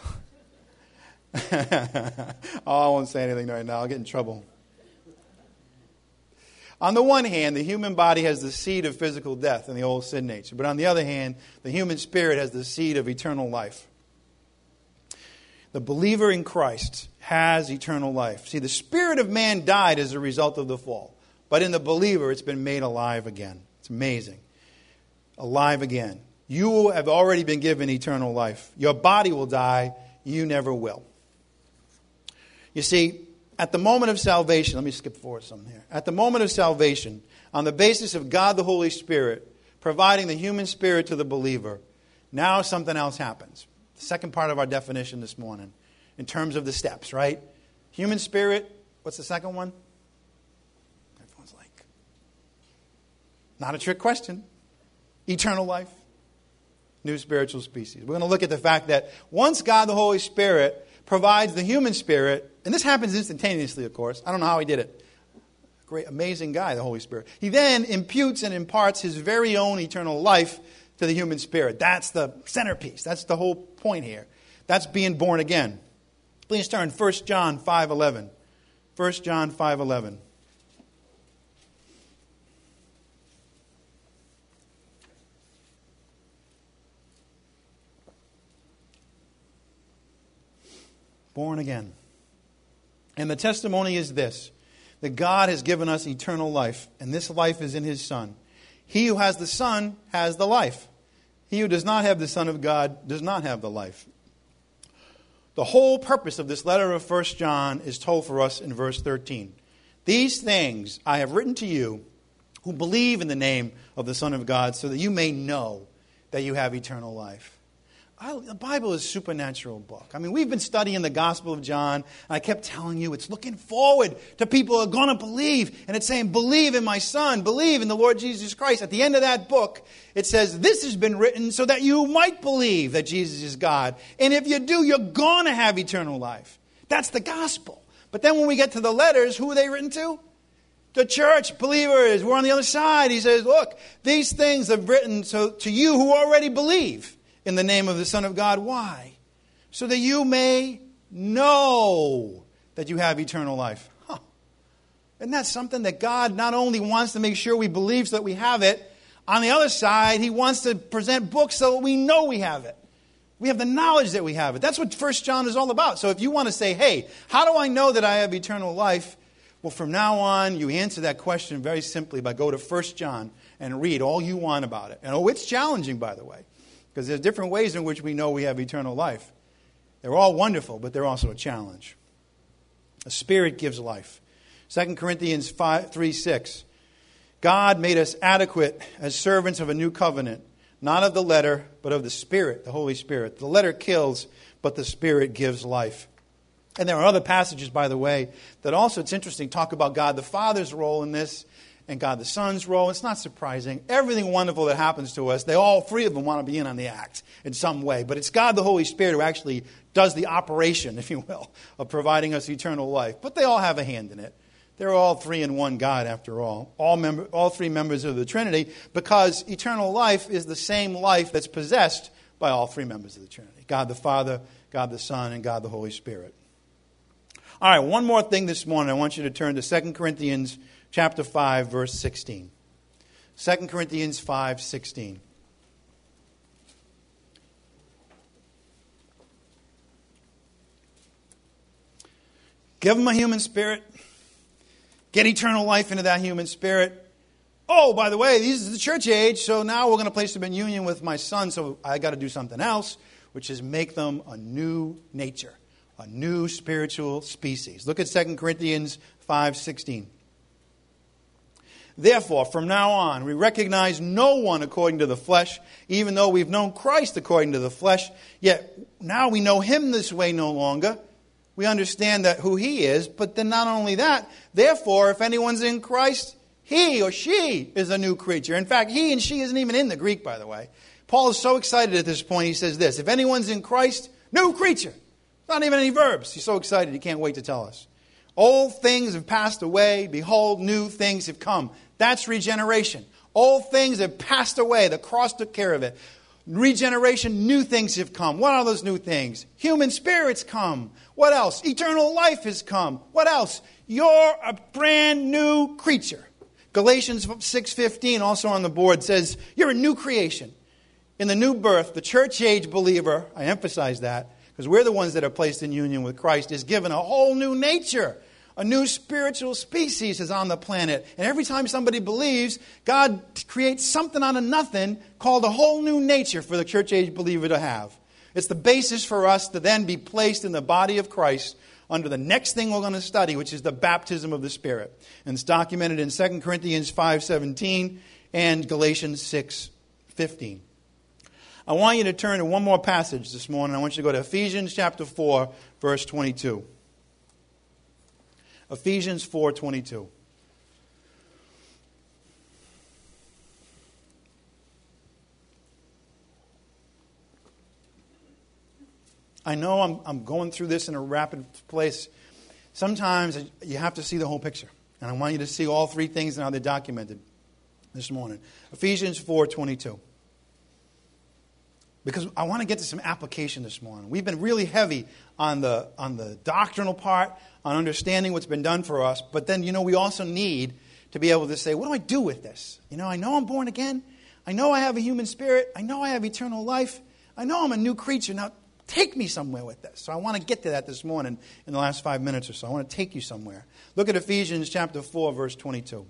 Oh, I won't say anything right now. I'll get in trouble. On the one hand, the human body has the seed of physical death in the old sin nature. But on the other hand, the human spirit has the seed of eternal life. The believer in Christ has eternal life. See, the spirit of man died as a result of the fall. But in the believer, it's been made alive again. It's amazing. Alive again. You have already been given eternal life. Your body will die. You never will. You see, at the moment of salvation, let me skip forward some here. At the moment of salvation, on the basis of God the Holy Spirit providing the human spirit to the believer, now something else happens. The second part of our definition this morning, in terms of the steps, right? Human spirit, what's the second one? Everyone's like, not a trick question. Eternal life, new spiritual species. We're going to look at the fact that once God the Holy Spirit provides the human spirit, and this happens instantaneously, of course. I don't know how he did it. Great, amazing guy, the Holy Spirit. He then imputes and imparts his very own eternal life to the human spirit. That's the centerpiece. That's the whole point here. That's being born again. Please turn First John five eleven. First John five eleven. Born again. And the testimony is this, that God has given us eternal life, and this life is in His Son. He who has the Son has the life. He who does not have the Son of God does not have the life. The whole purpose of this letter of First John is told for us in verse thirteen. These things I have written to you who believe in the name of the Son of God, so that you may know that you have eternal life. I, the Bible is a supernatural book. I mean, we've been studying the Gospel of John, and I kept telling you it's looking forward to people who are going to believe. And it's saying, believe in my Son, believe in the Lord Jesus Christ. At the end of that book, it says, this has been written so that you might believe that Jesus is God. And if you do, you're going to have eternal life. That's the gospel. But then when we get to the letters, who are they written to? The church, believers. We're on the other side. He says, look, these things are written so, to you who already believe in the name of the Son of God. Why? So that you may know that you have eternal life. Huh. Isn't that something that God not only wants to make sure we believe so that we have it, on the other side, He wants to present books so that we know we have it. We have the knowledge that we have it. That's what First John is all about. So if you want to say, hey, how do I know that I have eternal life? Well, from now on, you answer that question very simply by go to First John and read all you want about it. And oh, it's challenging, by the way. Because there's different ways in which we know we have eternal life. They're all wonderful, but they're also a challenge. The Spirit gives life. Second Corinthians three six. God made us adequate as servants of a new covenant, not of the letter, but of the Spirit, the Holy Spirit. The letter kills, but the Spirit gives life. And there are other passages, by the way, that also, it's interesting, talk about God the Father's role in this, and God the Son's role. It's not surprising. Everything wonderful that happens to us, they all three of them want to be in on the act in some way. But it's God the Holy Spirit who actually does the operation, if you will, of providing us eternal life. But they all have a hand in it. They're all three in one God, after all. All, member, all three members of the Trinity, because eternal life is the same life that's possessed by all three members of the Trinity. God the Father, God the Son, and God the Holy Spirit. All right, one more thing this morning. I want you to turn to Second Corinthians chapter five, verse sixteen. Second Corinthians five, sixteen. Give them a human spirit. Get eternal life into that human spirit. Oh, by the way, this is the church age, so now we're going to place them in union with my Son, so I got to do something else, which is make them a new nature, a new spiritual species. Look at Second Corinthians five, sixteen. Therefore, from now on, we recognize no one according to the flesh, even though we've known Christ according to the flesh. Yet now we know Him this way no longer. We understand that who He is, but then not only that, therefore, if anyone's in Christ, he or she is a new creature. In fact, he and she isn't even in the Greek, by the way. Paul is so excited at this point, he says this: if anyone's in Christ, new creature. Not even any verbs. He's so excited, he can't wait to tell us. Old things have passed away. Behold, new things have come. That's regeneration. Old things have passed away. The cross took care of it. Regeneration, new things have come. What are those new things? Human spirits come. What else? Eternal life has come. What else? You're a brand new creature. Galatians six fifteen, also on the board, says you're a new creation. In the new birth, the church age believer, I emphasize that, because we're the ones that are placed in union with Christ, is given a whole new nature. A new spiritual species is on the planet. And every time somebody believes, God creates something out of nothing called a whole new nature for the church age believer to have. It's the basis for us to then be placed in the body of Christ under the next thing we're going to study, which is the baptism of the Spirit. And it's documented in Second Corinthians five seventeen and Galatians six fifteen. I want you to turn to one more passage this morning. I want you to go to Ephesians chapter four, verse twenty-two. Ephesians four twenty-two. I know I'm, I'm going through this in a rapid place. Sometimes you have to see the whole picture. And I want you to see all three things and how they're documented this morning. Ephesians four twenty-two. Because I want to get to some application this morning. We've been really heavy on the on the doctrinal part, on understanding what's been done for us. But then, you know, we also need to be able to say, what do I do with this? You know, I know I'm born again. I know I have a human spirit. I know I have eternal life. I know I'm a new creature. Now, take me somewhere with this. So I want to get to that this morning in the last five minutes or so. I want to take you somewhere. Look at Ephesians chapter four, verse twenty-two.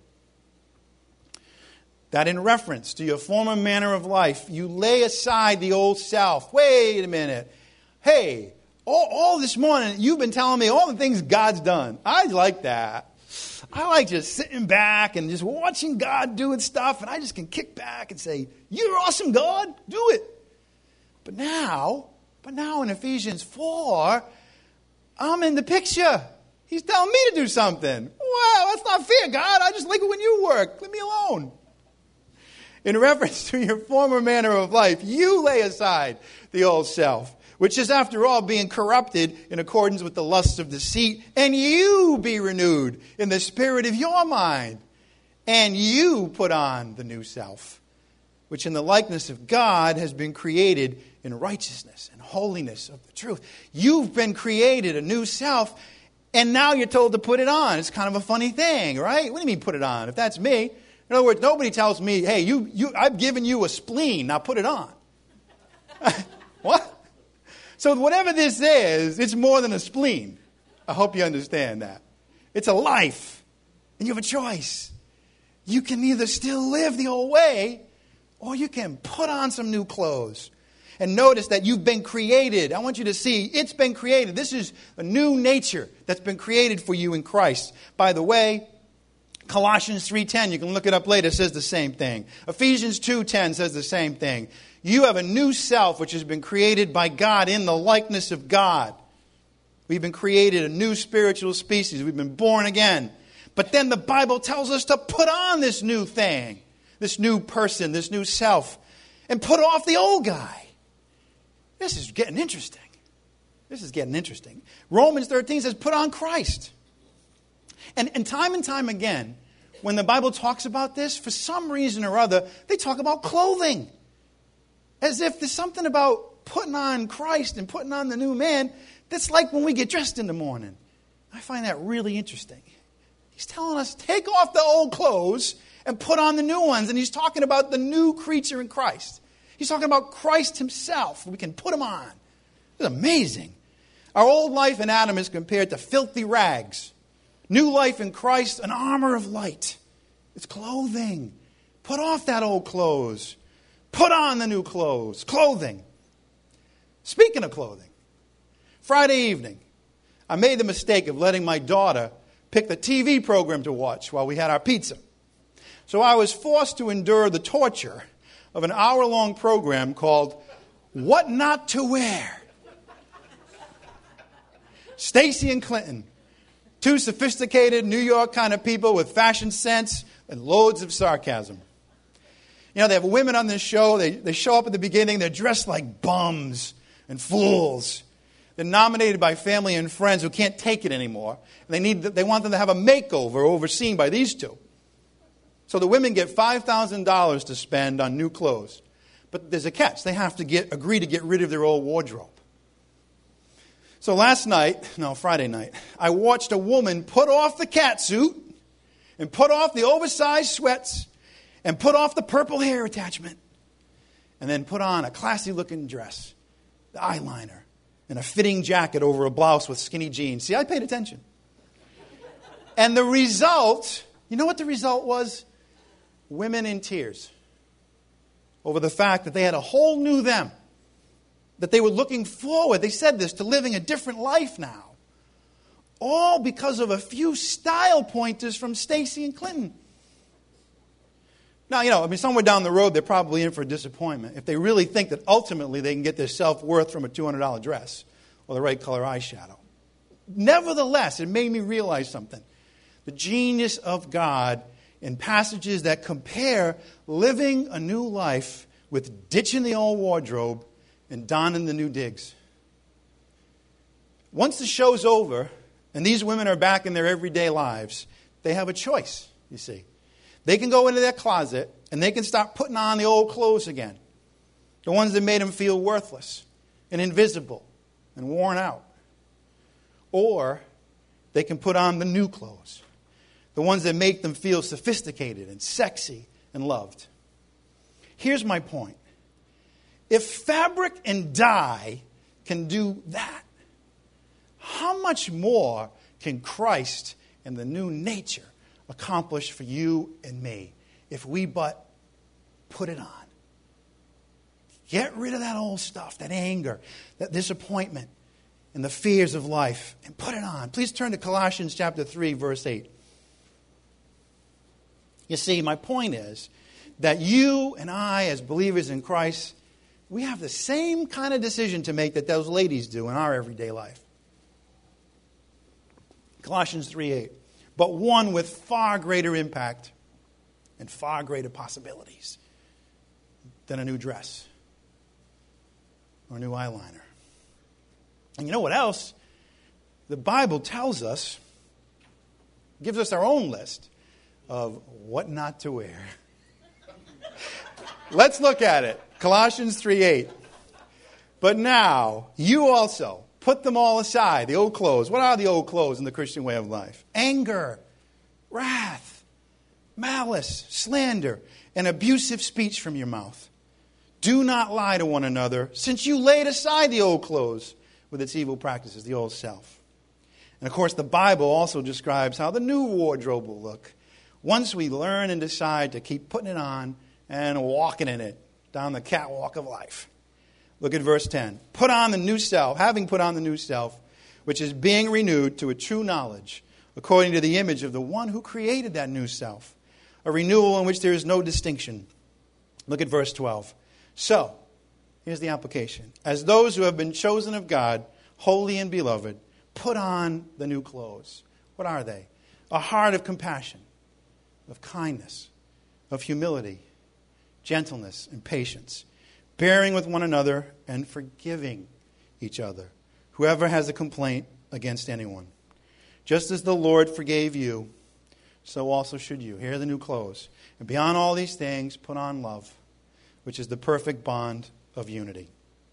That in reference to your former manner of life, you lay aside the old self. Wait a minute. Hey, all, all this morning, you've been telling me all the things God's done. I like that. I like just sitting back and just watching God doing stuff, and I just can kick back and say, you're awesome, God. Do it. But now, but now in Ephesians four, I'm in the picture. He's telling me to do something. Wow, that's not fair, God. I just like it when you work. Leave me alone. In reference to your former manner of life, you lay aside the old self, which is, after all, being corrupted in accordance with the lusts of deceit, and you be renewed in the spirit of your mind, and you put on the new self, which in the likeness of God has been created in righteousness and holiness of the truth. You've been created a new self, and now you're told to put it on. It's kind of a funny thing, right? What do you mean put it on? If that's me, in other words, nobody tells me, hey, you, you, I've given you a spleen, now put it on. What? So whatever this is, it's more than a spleen. I hope you understand that. It's a life, and you have a choice. You can either still live the old way, or you can put on some new clothes. And notice that you've been created. I want you to see, it's been created. This is a new nature that's been created for you in Christ. By the way, Colossians three ten, you can look it up later, says the same thing. Ephesians two ten says the same thing. You have a new self which has been created by God in the likeness of God. We've been created a new spiritual species. We've been born again. But then the Bible tells us to put on this new thing, this new person, this new self, and put off the old guy. This is getting interesting. This is getting interesting. Romans thirteen says, put on Christ. And, and time and time again, when the Bible talks about this, for some reason or other, they talk about clothing. As if there's something about putting on Christ and putting on the new man that's like when we get dressed in the morning. I find that really interesting. He's telling us, take off the old clothes and put on the new ones. And he's talking about the new creature in Christ. He's talking about Christ himself. We can put him on. It's amazing. Our old life in Adam is compared to filthy rags. New life in Christ, an armor of light. It's clothing. Put off that old clothes. Put on the new clothes. Clothing. Speaking of clothing, Friday evening, I made the mistake of letting my daughter pick the T V program to watch while we had our pizza. So I was forced to endure the torture of an hour-long program called What Not to Wear. Stacy and Clinton, two sophisticated New York kind of people with fashion sense and loads of sarcasm. You know, they have women on this show. They, they show up at the beginning. They're dressed like bums and fools. They're nominated by family and friends who can't take it anymore. And they need, they want them to have a makeover overseen by these two. So the women get five thousand dollars to spend on new clothes. But there's a catch. They have to get agree to get rid of their old wardrobe. So last night, no, Friday night, I watched a woman put off the catsuit and put off the oversized sweats and put off the purple hair attachment and then put on a classy-looking dress, the eyeliner, and a fitting jacket over a blouse with skinny jeans. See, I paid attention. And the result, you know what the result was? Women in tears over the fact that they had a whole new them, that they were looking forward, they said this, to living a different life now. All because of a few style pointers from Stacy and Clinton. Now, you know, I mean, somewhere down the road, they're probably in for a disappointment if they really think that ultimately they can get their self-worth from a two hundred dollars dress or the right color eyeshadow. Nevertheless, it made me realize something. The genius of God in passages that compare living a new life with ditching the old wardrobe and donning the new digs. Once the show's over and these women are back in their everyday lives, they have a choice, you see. They can go into their closet and they can start putting on the old clothes again. The ones that made them feel worthless and invisible and worn out. Or they can put on the new clothes. The ones that make them feel sophisticated and sexy and loved. Here's my point. If fabric and dye can do that, how much more can Christ and the new nature accomplish for you and me if we but put it on? Get rid of that old stuff, that anger, that disappointment, and the fears of life, and put it on. Please turn to Colossians chapter three, verse eight. You see, my point is that you and I, as believers in Christ, we have the same kind of decision to make that those ladies do in our everyday life. Colossians three eight. But one with far greater impact and far greater possibilities than a new dress or a new eyeliner. And you know what else? The Bible tells us, gives us our own list of what not to wear. Let's look at it. Colossians three eight. But now, you also put them all aside, the old clothes. What are the old clothes in the Christian way of life? Anger, wrath, malice, slander, and abusive speech from your mouth. Do not lie to one another, since you laid aside the old clothes with its evil practices, the old self. And of course, the Bible also describes how the new wardrobe will look once we learn and decide to keep putting it on and walking in it down the catwalk of life. Look at verse ten. Put on the new self, having put on the new self, which is being renewed to a true knowledge, according to the image of the one who created that new self, a renewal in which there is no distinction. Look at verse twelve. So, here's the application. As those who have been chosen of God, holy and beloved, put on the new clothes. What are they? A heart of compassion, of kindness, of humility, gentleness, and patience, bearing with one another and forgiving each other, whoever has a complaint against anyone. Just as the Lord forgave you, so also should you. Here are the new clothes. And beyond all these things, put on love, which is the perfect bond of unity.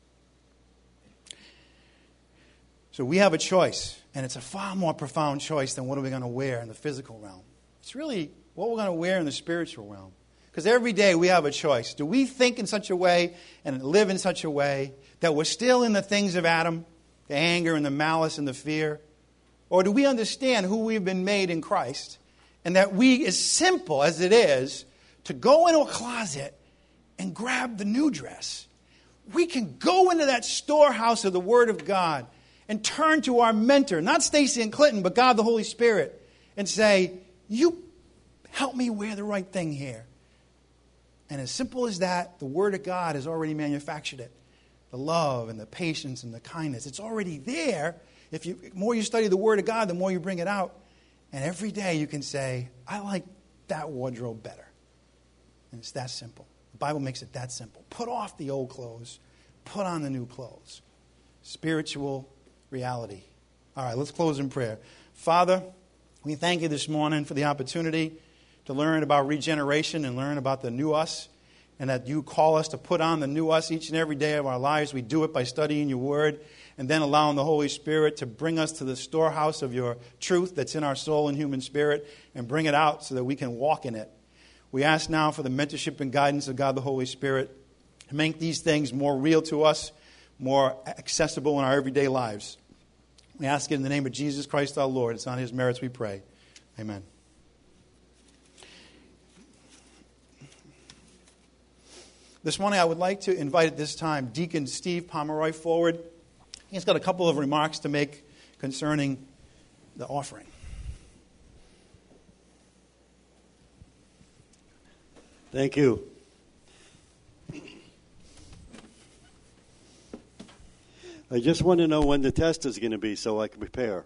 So we have a choice, and it's a far more profound choice than what are we going to wear in the physical realm. It's really what we're going to wear in the spiritual realm. Because every day we have a choice. Do we think in such a way and live in such a way that we're still in the things of Adam, the anger and the malice and the fear? Or do we understand who we've been made in Christ, and that we, as simple as it is, to go into a closet and grab the new dress, we can go into that storehouse of the Word of God and turn to our mentor, not Stacy and Clinton, but God the Holy Spirit, and say, you help me wear the right thing here. And as simple as that, the Word of God has already manufactured it. The love and the patience and the kindness. It's already there. If you, the more you study the Word of God, the more you bring it out. And every day you can say, I like that wardrobe better. And it's that simple. The Bible makes it that simple. Put off the old clothes. Put on the new clothes. Spiritual reality. All right, let's close in prayer. Father, we thank you this morning for the opportunity to learn about regeneration and learn about the new us, and that you call us to put on the new us each and every day of our lives. We do it by studying your word and then allowing the Holy Spirit to bring us to the storehouse of your truth that's in our soul and human spirit and bring it out so that we can walk in it. We ask now for the mentorship and guidance of God the Holy Spirit to make these things more real to us, more accessible in our everyday lives. We ask it in the name of Jesus Christ our Lord. It's on his merits we pray. Amen. This morning I would like to invite at this time Deacon Steve Pomeroy forward. He's got a couple of remarks to make concerning the offering. Thank you. I just want to know when the test is going to be so I can prepare.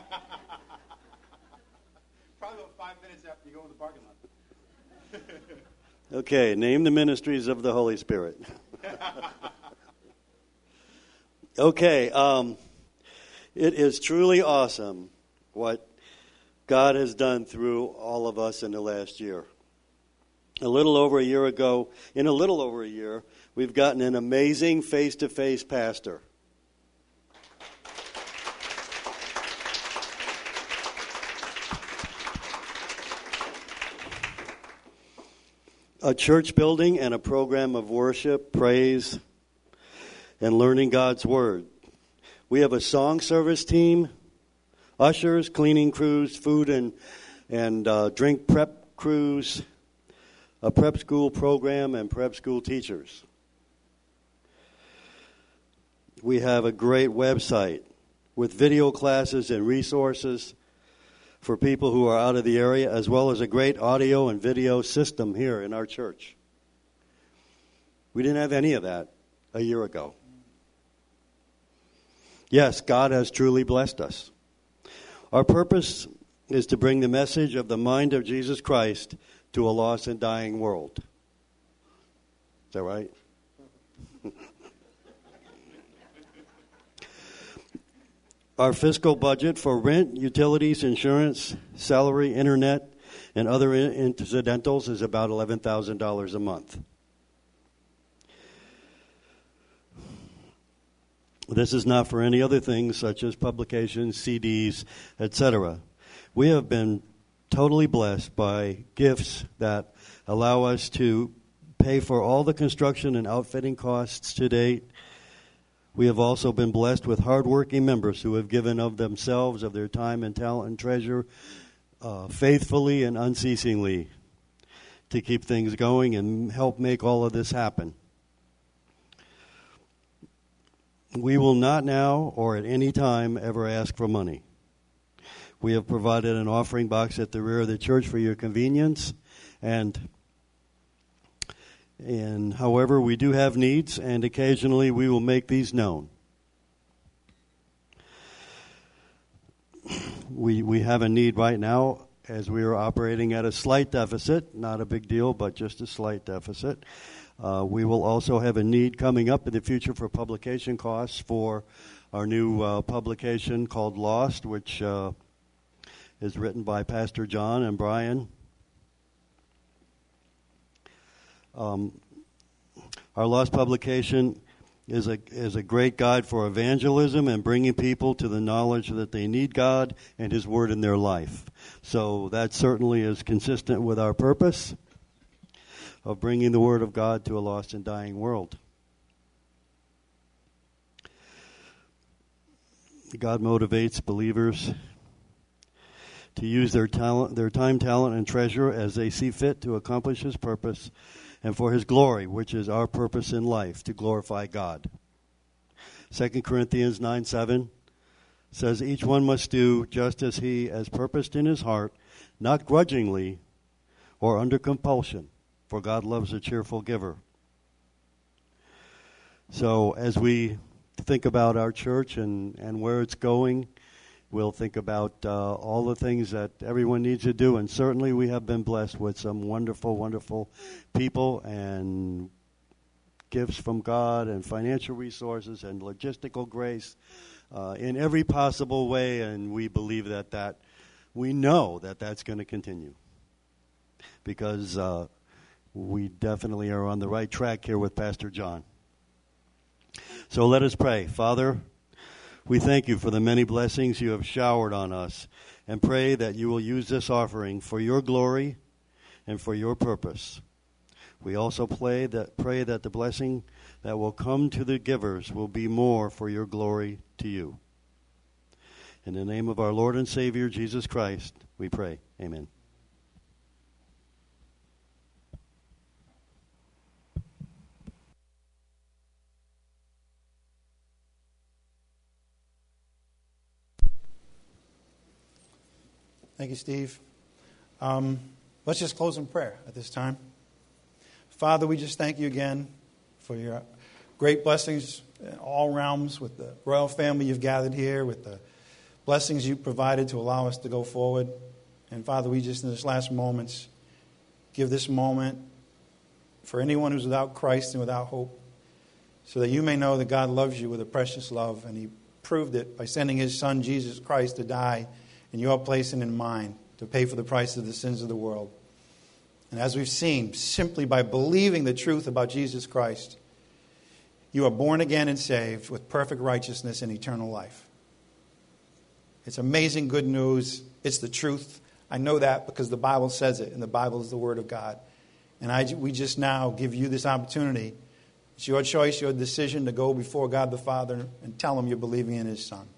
Probably about five minutes after you go in the parking lot. Okay, name the ministries of the Holy Spirit. Okay, um, it is truly awesome what God has done through all of us in the last year. A little over a year ago, in a little over a year, we've gotten an amazing face-to-face pastor. A church building and a program of worship, praise, and learning God's Word. We have a song service team, ushers, cleaning crews, food and, and uh, drink prep crews, a prep school program, and prep school teachers. We have a great website with video classes and resources for people who are out of the area, as well as a great audio and video system here in our church. We didn't have any of that a year ago. Yes, God has truly blessed us. Our purpose is to bring the message of the mind of Jesus Christ to a lost and dying world. Is that right? Our fiscal budget for rent, utilities, insurance, salary, internet, and other incidentals is about eleven thousand dollars a month. This is not for any other things such as publications, C Ds, et cetera. We have been totally blessed by gifts that allow us to pay for all the construction and outfitting costs to date. We have also been blessed with hardworking members who have given of themselves, of their time and talent and treasure, uh, faithfully and unceasingly to keep things going and help make all of this happen. We will not now or at any time ever ask for money. We have provided an offering box at the rear of the church for your convenience, and and however, we do have needs, and occasionally we will make these known. We we have a need right now as we are operating at a slight deficit, not a big deal, but just a slight deficit. Uh, we will also have a need coming up in the future for publication costs for our new uh, publication called Lost, which uh, is written by Pastor John and Brian. Um, our Lost publication is a is a great guide for evangelism and bringing people to the knowledge that they need God and His Word in their life. So that certainly is consistent with our purpose of bringing the Word of God to a lost and dying world. God motivates believers to use their talent, their time, talent, and treasure as they see fit to accomplish His purpose and for His glory, which is our purpose in life, to glorify God. Second Corinthians nine seven says, each one must do just as he has purposed in his heart, not grudgingly or under compulsion, for God loves a cheerful giver. So as we think about our church and, and where it's going, we'll think about uh, all the things that everyone needs to do. And certainly we have been blessed with some wonderful, wonderful people and gifts from God and financial resources and logistical grace uh, in every possible way. And we believe that that, we know that that's going to continue. Because uh, we definitely are on the right track here with Pastor John. So let us pray. Father, we thank you for the many blessings you have showered on us and pray that you will use this offering for your glory and for your purpose. We also pray that, pray that the blessing that will come to the givers will be more for your glory to you. In the name of our Lord and Savior, Jesus Christ, we pray. Amen. Thank you, Steve. Um, let's just close in prayer at this time. Father, we just thank you again for your great blessings in all realms with the royal family you've gathered here, with the blessings you provided to allow us to go forward. And Father, we just in this last moments give this moment for anyone who's without Christ and without hope, so that you may know that God loves you with a precious love, and He proved it by sending His Son, Jesus Christ, to die in your place and in mine, to pay for the price of the sins of the world. And as we've seen, simply by believing the truth about Jesus Christ, you are born again and saved with perfect righteousness and eternal life. It's amazing good news. It's the truth. I know that because the Bible says it, and the Bible is the Word of God. And I, we just now give you this opportunity. It's your choice, your decision to go before God the Father and tell Him you're believing in His Son.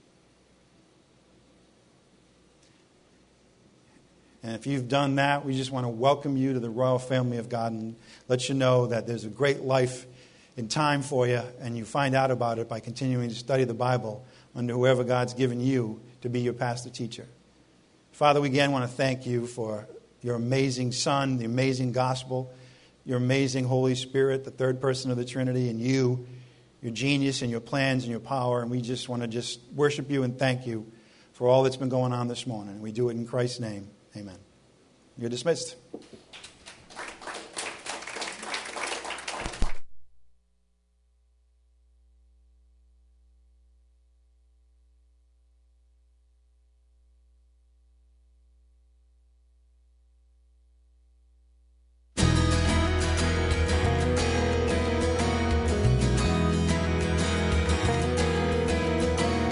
And if you've done that, we just want to welcome you to the royal family of God and let you know that there's a great life in time for you, and you find out about it by continuing to study the Bible under whoever God's given you to be your pastor teacher. Father, we again want to thank you for your amazing Son, the amazing gospel, your amazing Holy Spirit, the third person of the Trinity, and you your genius and your plans and your power. And we just want to just worship you and thank you for all that's been going on this morning. And we do it in Christ's name. Amen. You're dismissed.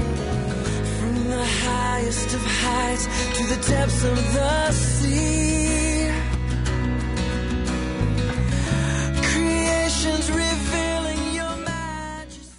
Of heights to the depths of the sea.